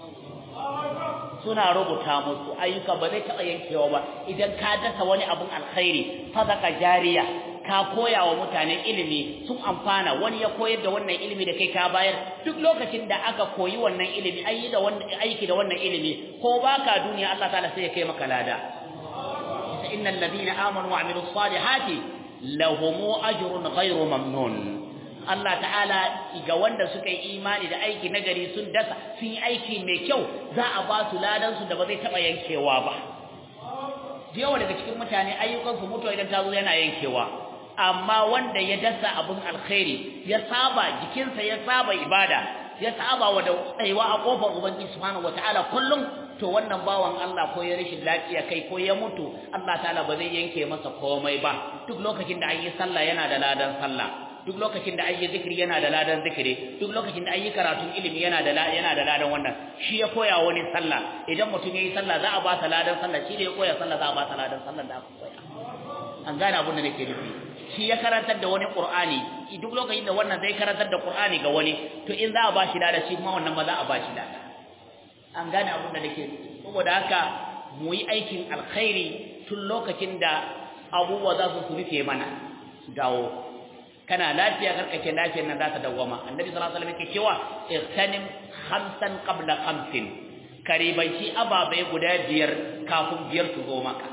suna rubuta musu ayyuka ba zai taba yankewa ba idan ka dasa wani abun alkhairi sadaka jariya ka koya wa mutane ilimi sun amfana, wani ya koyar da wannan ilimi da kai ka bayar. Duk lokacin da aka koyi wannan ilimi ayi da wannan aiki da wannan ilimi ko baka duniya Allah ta'ala sai ya kai maka lada. innal ladina amanu wa amilus salihati lahum ajrun ghairu mamnun. Allah ta'ala ga wanda suka yi imani da aiki nagari sun dasa sun yi aiki mai kyau za a ba su ladan su da ba zai taba yankewa ba. Yawa daga cikin mutane ayyukan su mutuwa idan ta zo yana yankewa, amma wanda ya dasa abun alkhairi ya saba jikinsa ya saba ibada ya saba wa da tsayuwa a kofar ubangiji subhanahu wataala kullum, to wannan bawan Allah ko ya rashin lafiya kai ko ya mutu Allah ta'ala ba zai yanke masa komai ba. Duk lokacin da an yi sallah yana da ladan sallah, duk lokacin da ayi zikiri yana da ladan zikiri, duk lokacin da ayi karatun ilimi yana da yana da ladan wannan. Shi ya koya wani sallah, idan mutum yayi sallah za a ba sa ladan sallah, shi da ya koya sallah za a ba sa ladan sallah da aka koya. An gane abin da nake nufi. Shi ya karantar da wani Qur'ani, duk lokacin da wannan zai karantar da Qur'ani ga wani, to in za a ba shi ladan shi kuma wannan ma za a ba shi ladan. An gane abin da nake nufi. Saboda haka mu yi aikin alkhairi tun lokacin da abubuwa za su rufe mana su dawo. Kana lafiya karkace lafiyar nan za ta dawwama. Annabi sallallahu alaihi wasallam yake cewa irtanim khamsan qabla khamsin, karibanci ababai guda biyar kafin biyar su zo maka.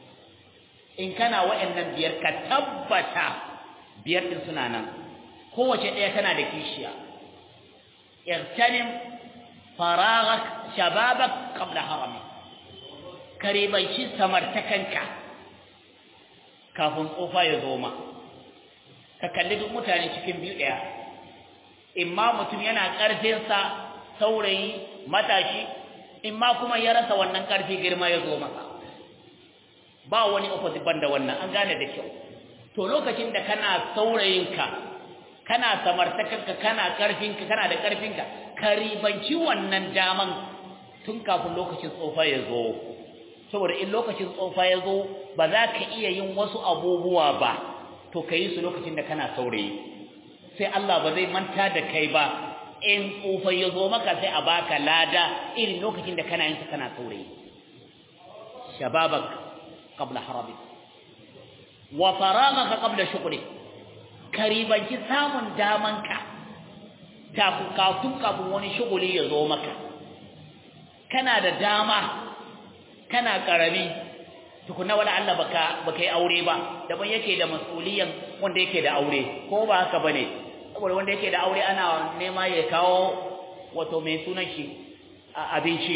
In kana wa'annan biyar ka tabbata biyar din suna nan, kowace ɗaya tana da kishiya. Irtanim faragak shababak qabla harami, karibanci samartakanka kafin tsofa ya zo maka. Ka kalli duk mutane cikin biyu ɗaya, imma mutum yana ƙarfinsa saurayi matashi, imma kuma ya rasa wannan ƙarfi girma ya zo masa. Ba wani opposite banda wannan, an gane da kyau. To lokacin da kana saurayinka, kana samartakanka, kana ƙarfinka, kana da ƙarfinka, ka ribanci wannan daman tun kafin lokacin tsofa ya zo. Saboda in lokacin tsofa ya zo ba za ka iya yin wasu abubuwa ba, to kai su lokacin da kana saurayi, sai Allah ba zai manta da kai ba. In tsufa ya zo maka sai a baka lada irin lokacin da kana yin sa kana saurayi. Shababak qabla harabik wa faragaka qabla shughlik, karibanci samun damanka kafin kafin kafin wani shuguli ya zo maka. Kana da dama kana karami tukuna wala Allah baka baka yi aure ba, daban yake da mas'uliyan wanda yake da aure, ko ba haka bane? Saboda wanda yake da aure ana nema ya kawo wato mai sunan shi abinci,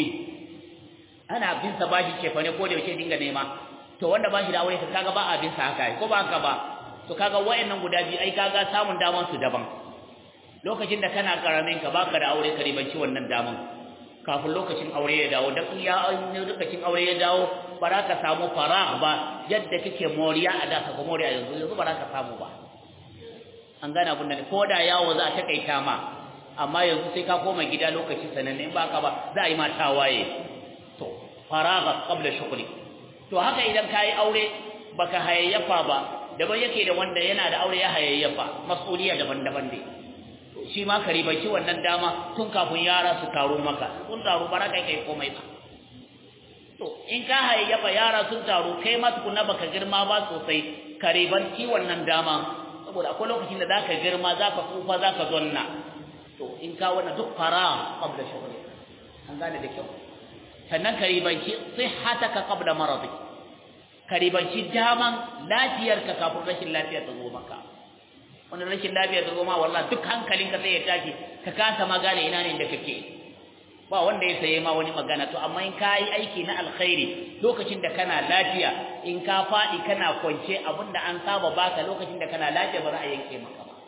ana bin sa bashi ce fa ne ko da yake dinga nema. To wanda bashi da aure kaga ba abin sa haka, ko ba haka ba? To kaga wayannan guda biyu ai kaga samun daman su daban. Lokacin da kana karamin ka baka da aure ka ribanci wannan daman kafin lokacin aure ya dawo. Dan ya lokacin aure ya dawo ba za ka samu farah ba yadda kake moriya a da ka moriya yanzu yanzu ba za ka samu ba. An gane abin nan, ko da yawo za ta kaita ma, amma yanzu sai ka koma gida lokacin sananne, in ba ka ba za a yi ma tawaye. To faragha qabla shughli. To haka idan ka yi aure baka hayayyafa ba, daban yake da wanda yana da aure ya hayayyafa, mas'uliya daban-daban ne. Shi ma ka ribaci wannan dama tun kafin yara su taru maka. Sun taru ba za ka kai komai ba. To in ka hayayyafa yara sun taru kai ma tukuna baka girma ba sosai, ka ribanci wannan dama, saboda akwai lokacin da zaka girma zaka tsufa zaka zonna. To in ka wannan duk fara qabla shughli, an gane da kyau. Sannan ka ribanci sihhataka qabla maradik, ka ribanci daman lafiyarka kafin rashin lafiya ta zo maka. Wannan rashin lafiya ta zo ma wallahi duk hankalinka sai ya tashi, ka kasa magana ina ne da kake. Ba wanda ya saye ma wani magana. To amma in ka yi aiki na alkhairi lokacin da kana lafiya, in ka faɗi kana kwance abinda an saba baka lokacin da kana lafiya ba za a yanke maka ba.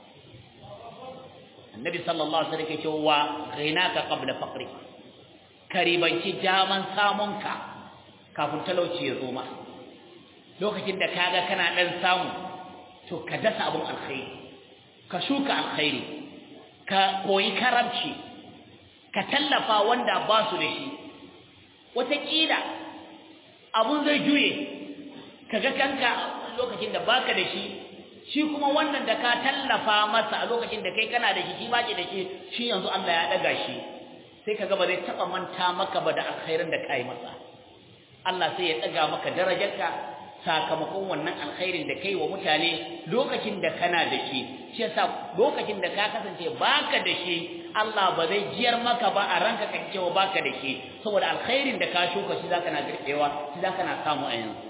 Annabi sallallahu alaihi wasallam yake cewa ghinaka qabla faqri, karibanci daman samunka kafin talauci ya zo ma. Lokacin da kaga kana dan samu, to ka dasa abun alkhairi, ka shuka alkhairi, ka koyi karamci, ka tallafa wanda ba su da shi. Wataƙila abun zai juye, kaga kanka lokacin da baka da shi, shi kuma wannan da ka tallafa masa a lokacin da kai kana da shi, shi baki da shi, shi yanzu Allah ya daga shi, sai kaga ba zai taba manta maka ba da alkhairin da kai masa. Allah sai ya daga maka darajarka, sakamakon wannan alkhairin da kai wa mutane lokacin da kana da shi shi yasa lokacin da ka kasance baka da shi Allah ba zai jiyar maka ba a ranka kan cewa baka da shi saboda alkhairin da ka shuka shi zaka na girbewa shi zaka na samu a yanzu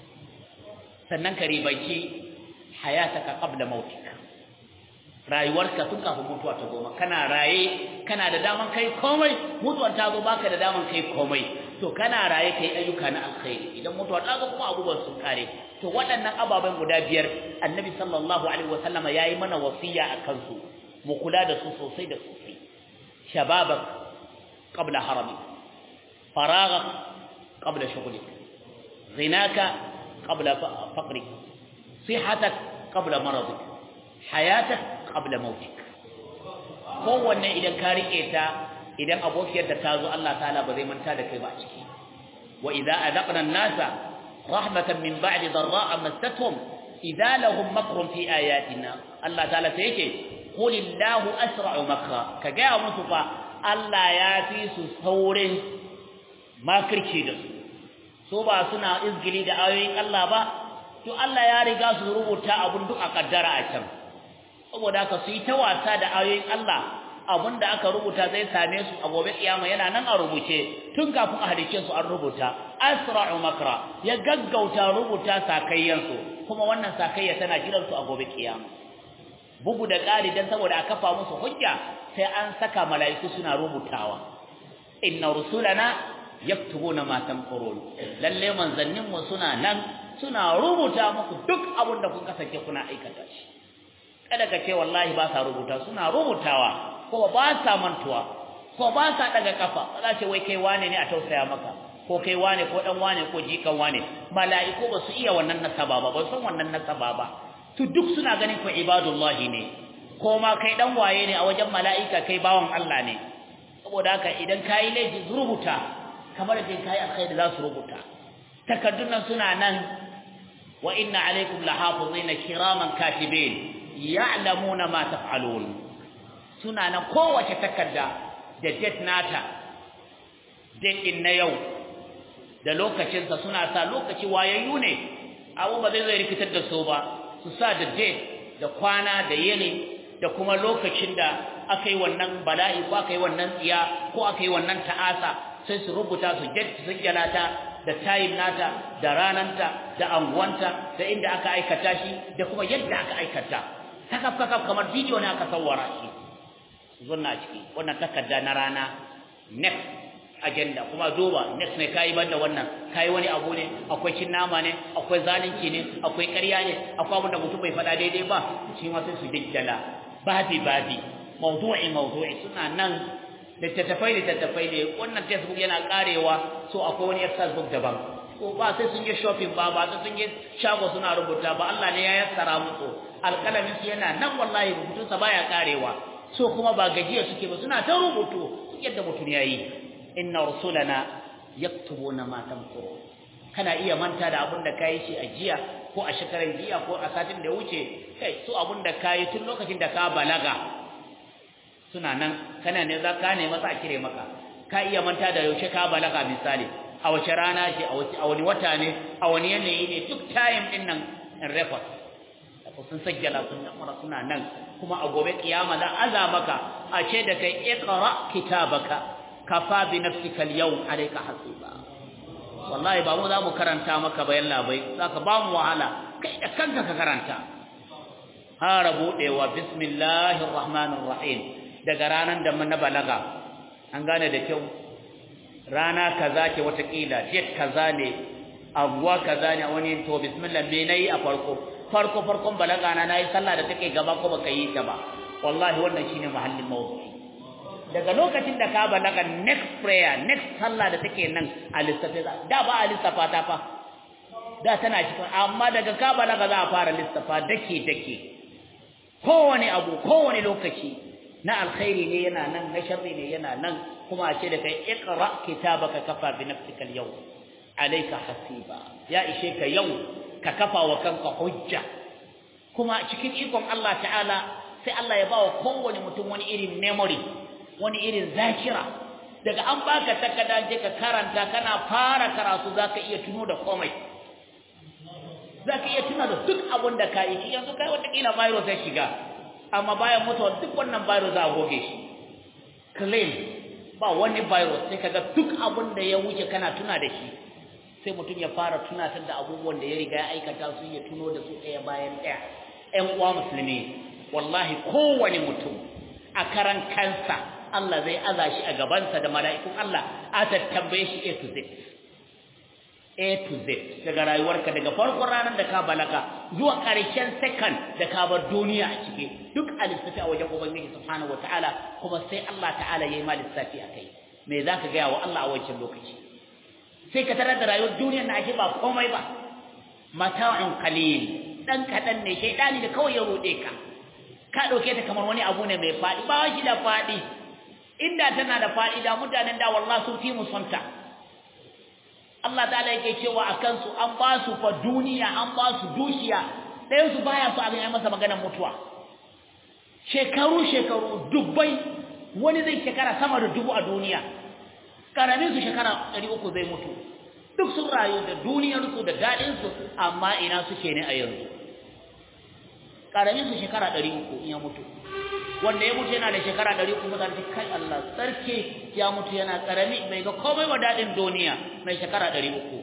sannan ka ribanci hayataka qabla mautika rayuwarka tun kafin mutuwa ta goma kana raye kana da daman kai komai mutuwar ta zo baka da daman kai komai to kana raye kai ayyuka na alkhairi idan mutuwa ta zo kuma abubuwan sun kare to waɗannan ababen guda biyar annabi sallallahu alaihi wasallama yayi mana wasiya akan su mu kula da su sosai da sosai shababak qabla haramik faragak qabla shughlik ghinaka qabla faqrik sihatak qabla maradik hayatak qabla mautik kowanne idan ka rike ta idan abokiyar da ta zo Allah ta'ala ba zai manta da kai ba a ciki wa idza adaqna an-nasa rahmatan min ba'di dharra'a massatuhum idza lahum makrun fi ayatina Allah ta'ala sai yake qulillahu asra'u makra kaga musu fa Allah ya fi su saurin makirci da su so ba suna izgili da ayoyin Allah ba to Allah ya riga su rubuta abun duk a kaddara a can saboda haka su yi ta wasa da ayoyin Allah abinda aka rubuta zai same su a gobe kiyama yana nan a rubuce tun kafin a hadice su an rubuta asra'u makra ya gaggauta rubuta sakayyan su kuma wannan sakayya tana jiran su a gobe kiyama bugu da ƙari dan saboda a kafa musu hujja sai an saka mala'iku suna rubutawa inna rusulana yaktubuna ma tamkurun lalle manzannin mu suna nan suna rubuta muku duk abin da kun kasance kuna aikata shi kada ka ce wallahi ba sa rubuta suna rubutawa ko ba sa mantuwa ko ba sa daga kafa za ce wai kai wane ne a tausaya maka ko kai wane ko dan wane ko jikan wane mala'iku ba su iya wannan nasaba ba ba san wannan nasaba ba to duk suna ganin ko ibadullahi ne ko ma kai dan waye ne a wajen mala'ika kai bawan Allah ne saboda haka idan kai laifi rubuta kamar da kai alkhairi za su rubuta takaddun suna nan wa inna alaikum lahafizina kiraman katibin ya'lamuna ma taf'alun suna nan kowace takarda da date nata date din na yau da lokacin sa suna sa lokaci wayayyu ne abu ba zai zai rikitar da su ba su sa da date da kwana da yini da kuma lokacin da aka yi wannan bala'i ko aka yi wannan tsiya ko aka yi wannan ta'asa sai su rubuta su date su ta da time nata da rananta da anguwanta da inda aka aikata shi da kuma yadda aka aikata kakaf kakaf kamar bidiyo ne aka sawara shi zunna ciki wannan takarda na rana next agenda kuma duba next ne kai banda wannan kai wani abu ne akwai cin nama ne akwai zalunci ne akwai ƙarya ne akwai abin da mutum bai faɗa daidai ba shi ma sai su dikkala babi babi mawdu'i mawdu'i suna nan da tattafai da tattafai ne wannan Facebook yana karewa so akwai wani Facebook daban ko ba sai sun yi shopping ba ba sai sun yi shago suna rubuta ba Allah ne ya yassara musu alƙalamin su yana nan wallahi rubutun sa baya karewa so kuma ba gajiya suke ba suna ta rubutu yadda mutum yayi inna rusulana yaktubuna ma tamkuru kana iya manta da abin da kai shi a jiya ko a shekaran jiya ko a satin da wuce kai so abin da kai tun lokacin da ka balaga suna nan kana ne za ka ne masa a kire maka ka iya manta da yaushe ka balaga misali a wace rana ce a wani wata ne a wani yanayi ne duk time din nan in record sun sajjala sun namara suna nan kuma a gobe kiyama za aza maka a ce da kai iqra kitabaka kafa bi nafsika al-yawm alayka hasiba wallahi ba mu za mu karanta maka bayan labai zaka ba mu wahala kai da kanka ka karanta har budewa bismillahir rahmanir rahim daga ranan da mun balaga an gane da kyau rana kaza ce watakila jet kaza ne abuwa kaza ne wani to bismillah me nayi a farko farko farkon balaga na nayi sallah da take gaba ko baka yi ta ba wallahi wannan shine mahallin mawdu'i daga lokacin da ka balaga next prayer next sallah da take nan a lissafe da ba a lissafa ta fa da tana cikin amma daga ka balaga za a fara lissafa dake dake kowane abu kowane lokaci na alkhairi ne yana nan na sharri ne yana nan kuma a ce da kai iqra kitabaka kafa bi nafsika al-yawm alayka hasiba ya ishe ka yau ka kafa wa kanka hujja kuma cikin ikon Allah ta'ala sai Allah ya bawa kowane mutum wani irin memory wani irin zakira daga an baka takarda je ka karanta kana fara karatu zaka iya tuno da komai zaka iya tuna da duk abin da ka yi yanzu kai wata kila virus ya shiga amma bayan mutuwa duk wannan virus za a goge shi claim ba wani virus sai kaga duk abin da ya wuce kana tuna da shi sai mutum ya fara tunatar da abubuwan da ya riga ya aikata su ya tuno da su ɗaya bayan ɗaya ƴan uwa musulmi wallahi kowane mutum a karan kansa Allah zai aza shi a gabansa da mala'ikun Allah a tattambaye shi A to Z A to Z daga rayuwarka daga farkon ranar da ka balaga zuwa ƙarshen second da ka bar duniya a ciki duk a lissafi a wajen ubangiji subhanahu wataala kuma sai Allah ta'ala yayi ma lissafi akai me zaka ga wa Allah a wancan lokaci sai ka tarar da rayuwar duniyar na ake ba komai ba mata'un qalil dan kadan ne shaydani da kawai ya rode ka ka dauke ta kamar wani abu ne mai fadi ba shi da fadi inda tana da fadi da mutanen da wallahi sun fi musanta Allah ta'ala yake cewa akan su an ba su fa duniya an ba su dukiya ɗayan su baya su abin ya masa maganar mutuwa shekaru shekaru dubbai wani zai shekara sama da dubu a duniya karamin su shekara ɗari uku zai mutu duk sun rayu da duniyar su da dadin su amma ina suke ne a yanzu karamin su shekara ɗari uku in ya mutu wanda ya mutu yana da shekara ɗari uku mutane kai Allah sarki ya mutu yana karami bai ga komai wa dadin duniya mai shekara ɗari uku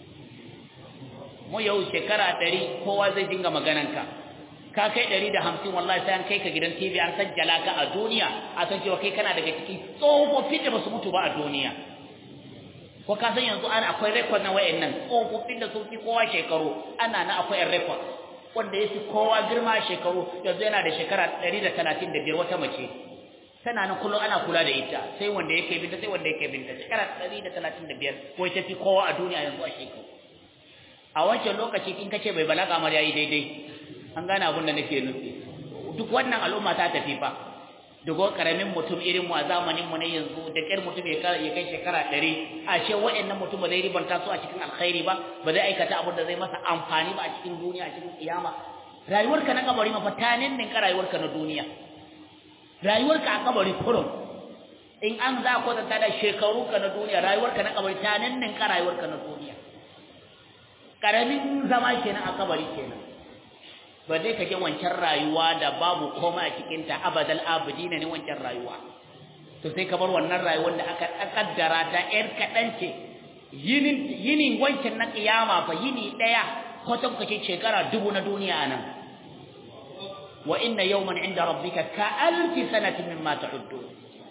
mu yau shekara ɗari kowa zai dinga magananka ka kai ɗari da hamsin wallahi sai an kai ka gidan T V an sajjala ka a duniya a san cewa kai kana daga cikin tsofaffin da basu mutu ba a duniya ko ka san yanzu ana akwai record na wayannan tsofaffin da sun fi kowa shekaru ana na akwai record wanda ya fi kowa girma shekaru yanzu yana da shekara ɗari da talatin da biyar wata mace tana nan kullum ana kula da ita sai wanda yake binta sai wanda yake binta shekara ɗari da talatin da biyar ko ta fi kowa a duniya yanzu a shekaru a wancan lokaci in kace bai balaga mar yayi daidai an gane abin da nake nufi duk wannan al'umma ta tafi fa daga karamin mutum irin mu a zamanin mu ne yanzu da kyar mutum ya kai shekara ɗari ashe wa'annan mutum ba zai ribanta su a cikin alkhairi ba ba zai aikata abin da zai masa amfani ba a cikin duniya a cikin kiyama rayuwarka na kabari ma fatanin din ka rayuwarka na duniya rayuwarka a kabari kurum in an za ko da shekaru ka na duniya rayuwarka na kabari tanin din ka rayuwarka na duniya karamin zama kenan a kabari kenan ba zai kaje wancan rayuwa da babu komai a cikin ta abadal abidina ne wancan rayuwa to sai ka bar wannan rayuwar da aka kaddara ta yar kadan ce yinin yinin wancan na kiyama fa yini daya kwatan kace shekara dubu na duniya nan wa inna yawman inda rabbika ka alfi sanatin mimma ta'uddu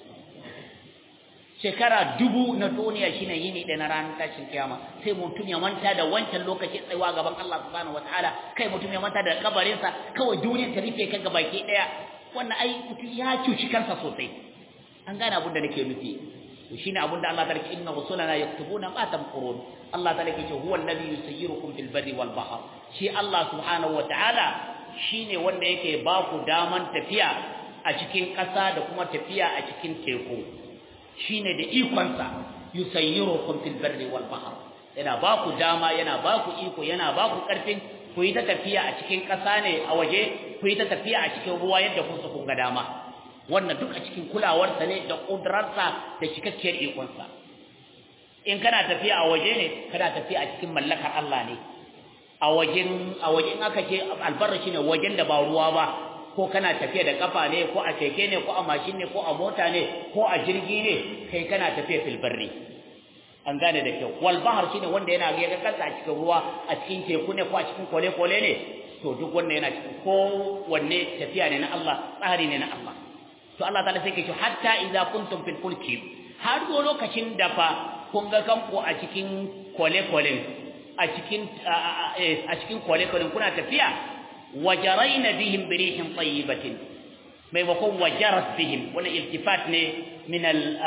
shekara dubu na duniya shine yini da na ranar tashin kiyama sai mutum ya manta da wancan lokaci tsayuwa gaban Allah subhanahu wataala kai mutum ya manta da kabarin sa kawai duniyar ta rufe kan gabaki daya wannan ai mutum ya cuci kansa sosai an gane abin da nake nufi to shine abin da Allah ta rike inna rusulana yaktubuna ma tamqurun Allah ta rike huwa alladhi yusayyirukum fil barri wal bahr shi Allah subhanahu wataala shine wanda yake ba ku daman tafiya a cikin ƙasa da kuma tafiya a cikin teku shine da ikonsa yusayyirukum fil barri wal bahr yana ba ku dama yana ba ku iko yana ba ku karfin ku yi ta tafiya a cikin ƙasa ne a waje ku yi ta tafiya a cikin ruwa yadda kun so kun ga dama wannan duk a cikin kulawarsa ne da kudrarsa da cikakkiyar ikonsa in kana tafiya a waje ne kana tafiya a cikin mallakar Allah ne a wajen a wajen aka ce albarra shine wajen da ba ruwa ba ko kana tafiya da kafa ne ko a keke ne ko a mashin ne ko a mota ne ko a jirgi ne kai kana tafiya fil barri an gane da kyau wal bahr shine wanda yana ga kansa a cikin ruwa a cikin teku ne ko a cikin kole kole ne to duk wanda yana cikin ko wanne tafiya ne na Allah tsari ne na Allah to Allah ta'ala sai ke ce hatta idza kuntum fil fulki har zo lokacin da fa kun ga kanku a cikin kole kole a cikin a cikin kole kole kuna tafiya وجرينا بهم بريح طيبة ما يكون وجرت بهم ولا التفات من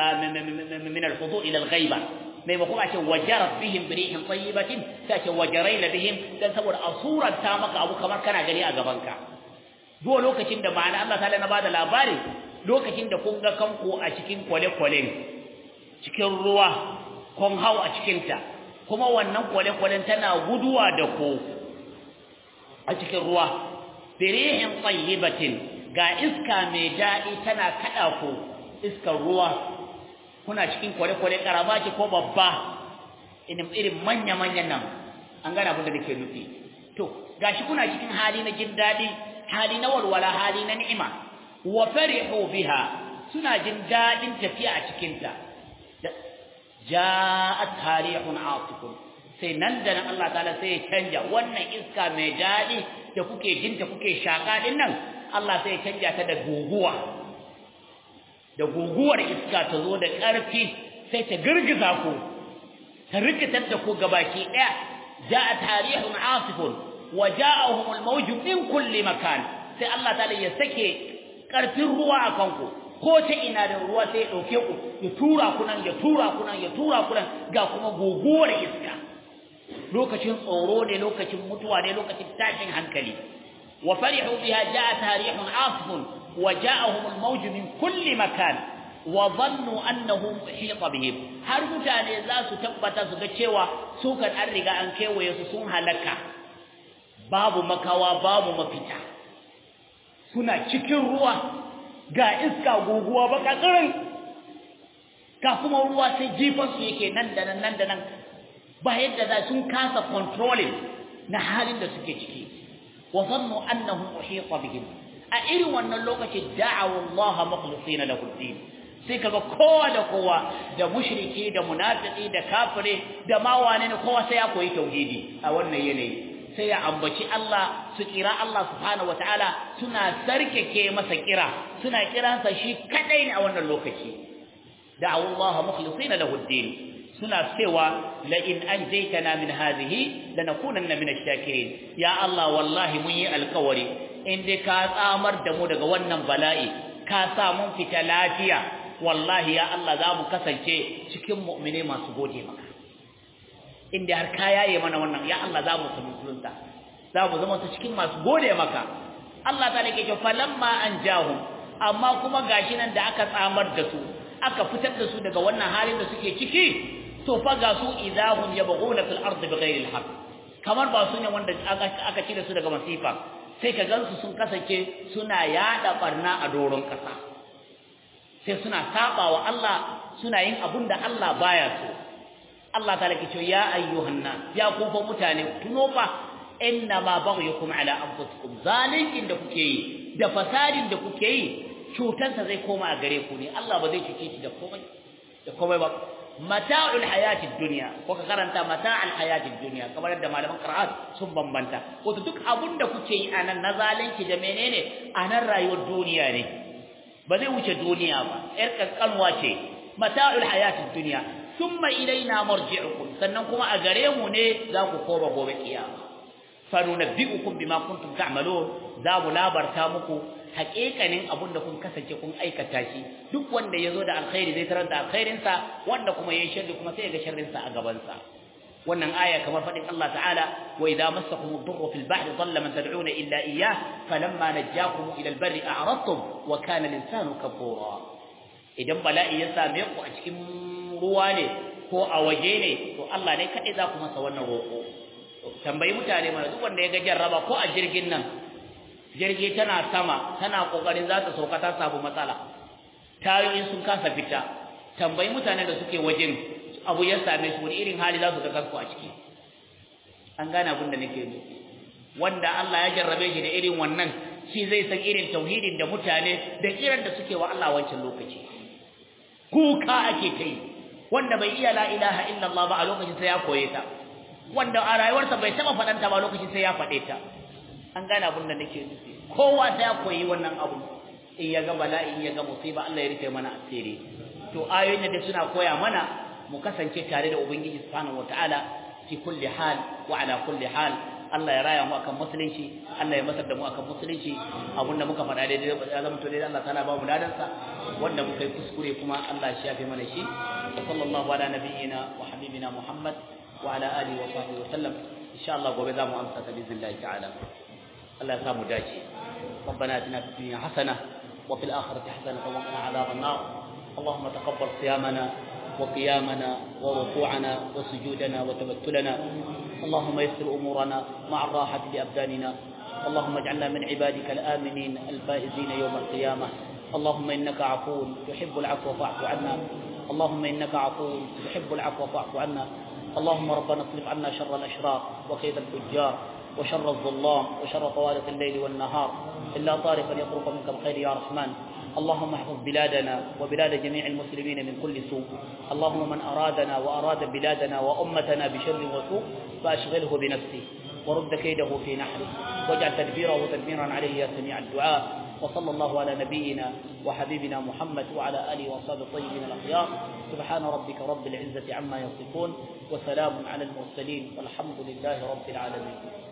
من الحضور إلى الغيبة ما يكون عشان وجرت بهم بريح طيبة عشان وجرينا بهم تصور أصورا تامك أبو كمر كان غني أجابنك دو لوكاشين da ma'ana Allah ta'ala na bada labari lokacin da kun ga kanku a cikin kwale-kwalen cikin ruwa kun hau a cikin ta kuma wannan kwale-kwalen tana guduwa da ku a cikin ruwa birihin tayyibatin ga iska mai daɗi tana kada ku iskar ruwa kuna cikin kwale-kwale karama ce ko babba irin irin manya-manyan nan an gane abin da nake nufi to gashi kuna cikin hali na jin dadi hali na walwala hali na ni'ima wa farihu biha suna jin dadin tafiya a cikin ta ja'at harihun atifun sai nan da nan Allah ta'ala sai ya canja wannan iska mai dadi da kuke jinta kuke shaka din nan Allah sai ya canja ta da guguwa da guguwar iska ta zo da ƙarfi sai ta girgiza ku ta rikitar da ku gabaki daya ja'at harihun asifun wa ja'ahum al-mawj min kulli makan sai Allah ta'ala ya sake ƙarfin ruwa akan ku ko ta ina da ruwa sai ya dauke ku ya tura ku nan ya tura ku nan ya tura ku nan ga kuma guguwar iska lokacin tsoro ne lokacin mutuwa ne lokacin tashin hankali wa farihu biha ja'at harihun asifun wa ja'ahum al-mawj min kulli makan wa dhannu annahum hita bihim har mutane za su tabbata su ga cewa su kan an riga an kewaye su sun halaka babu makawa babu mafita suna cikin ruwa ga iska guguwa baka tsirin ka kuma ruwa sai jifan su yake nan da nan nan da nan ba yadda za sun kasa controlling na halin da suke ciki wa dhannu annahum uhita bihim a irin wannan lokaci da'awu Allah mukhlisina lahu ad-din sai kaga kowa da kowa da mushriki da munafiki da kafire da ma wane ne kowa sai ya koyi tauhidi a wannan yanayi sai ya ambaci Allah su kira Allah subhanahu wataala suna sarkake masa kira suna kiransa shi kadai ne a wannan lokaci da'awu Allah mukhlisina lahu ad-din suna cewa la in anjaytana min hadhihi lanakunanna min ash-shakirin ya Allah wallahi mun yi alkawari in dai ka tsamar da mu daga wannan bala'i ka sa mun fita lafiya wallahi ya Allah za mu kasance cikin mu'mine masu gode maka in dai har ka yaye mana wannan ya Allah za mu musulunta za mu zama su cikin masu gode maka Allah ta nake ce falamma anjahum amma kuma gashi nan da aka tsamar da su aka fitar da su daga wannan halin da suke ciki to fa ga su idahum yabghuna fil ardi bighayri al-haqq kamar ba su ne wanda aka aka cire su daga masifa sai ka gansu sun kasance suna yada barna a doron kasa sai suna saba wa Allah suna yin abun da Allah baya so Allah ta lake ce ya ayyuhan nas ya ku fa mutane tuno fa inna ma baghyukum ala anfusikum zalikin da kuke yi da fasadin da kuke yi cutansa zai koma a gare ku ne Allah ba zai cuce shi da komai da komai ba mata'ul hayatid dunya ko ka karanta mata'ul hayatid dunya kamar da malaman qira'at sun bambanta wato duk abun da kuke yi anan na zalunci da menene anan rayuwar duniya ne ba zai wuce duniya ba yar kankanwa ce mata'ul hayatid dunya thumma ilaina marji'ukum sannan kuma a gare mu ne za ku koma gobe kiyama fa nunabbi'ukum bima kuntum ta'malun za mu labarta muku haƙiƙanin abin da kun kasance kun aikata shi duk wanda yazo da alkhairi zai tarar da alkhairin sa wanda kuma yayin sharri kuma sai ya ga sharrin sa a gaban sa wannan aya kamar fadin Allah ta'ala wa idza massakum ad-durru fil bahri dhalla man tad'una illa iyyah falamma najjakum ila al-barri a'radtum wa kana al-insanu kafura idan bala'i ya same ku a cikin ruwa ne ko a waje ne to Allah ne kadai za ku masa wannan roƙo tambayi mutane mana duk wanda ya ga jarraba ko a jirgin nan jirgi tana sama tana kokarin za ta sauka ta samu matsala tayoyin sun kasa fita tambayi mutane da suke wajen abu ya same su wani irin hali za su ga kansu a ciki an gane abin da nake nufi wanda Allah ya jarrabe shi da irin wannan shi zai san irin tauhidin da mutane da kiran da suke wa Allah wancan lokaci kuka ake kai wanda bai iya la ilaha illallah ba a lokacin sai ya koye ta wanda a rayuwarsa bai taba fadanta ba lokacin sai ya fade ta an gane abin da nake nufi kowa sai ya koyi wannan abu in ya ga bala'i in ya ga musiba Allah ya rike mana asiri to ayoyin da suna koya mana mu kasance tare da ubangiji subhanahu wataala fi kulli hal wa ala kulli hal Allah ya raya mu akan musulunci Allah ya masar da mu akan musulunci abinda muka faɗa daidai ya zama to dai Allah ta'ala ba mu ladan sa wanda muka yi kuskure kuma Allah ya shafe mana shi sallallahu ala nabiyyina wa habibina Muhammad wa ala alihi wa sahbihi wa sallam insha Allah gobe za mu amsa ta bizillahi ta'ala الله يسامو داجي ربنا اتنا في الدنيا حسنه وفي الاخره حسنه وقنا عذاب النار اللهم تقبل صيامنا وقيامنا وركوعنا وسجودنا وتبتلنا اللهم يسر امورنا مع الراحه لابداننا اللهم اجعلنا من عبادك الامنين الفائزين يوم القيامه اللهم انك عفو تحب العفو فاعف عنا اللهم انك عفو تحب العفو فاعف عنا اللهم ربنا اصرف عنا شر الاشرار وكيد الفجار وشر الظلام وشر طوارق الليل والنهار إلا طارقا يطرق منك الخير يا رحمن. اللهم احفظ بلادنا وبلاد جميع المسلمين من كل سوء. اللهم من أرادنا وأراد بلادنا وأمتنا بشر وسوء فأشغله بنفسه ورد كيده في نحره واجعل تدبيره تدميرا عليه يا سميع الدعاء. وصلى الله على نبينا وحبيبنا محمد وعلى آله وصحبه الطيبين الأخيار. سبحان ربك رب العزة عما يصفون وسلام على المرسلين والحمد لله رب العالمين.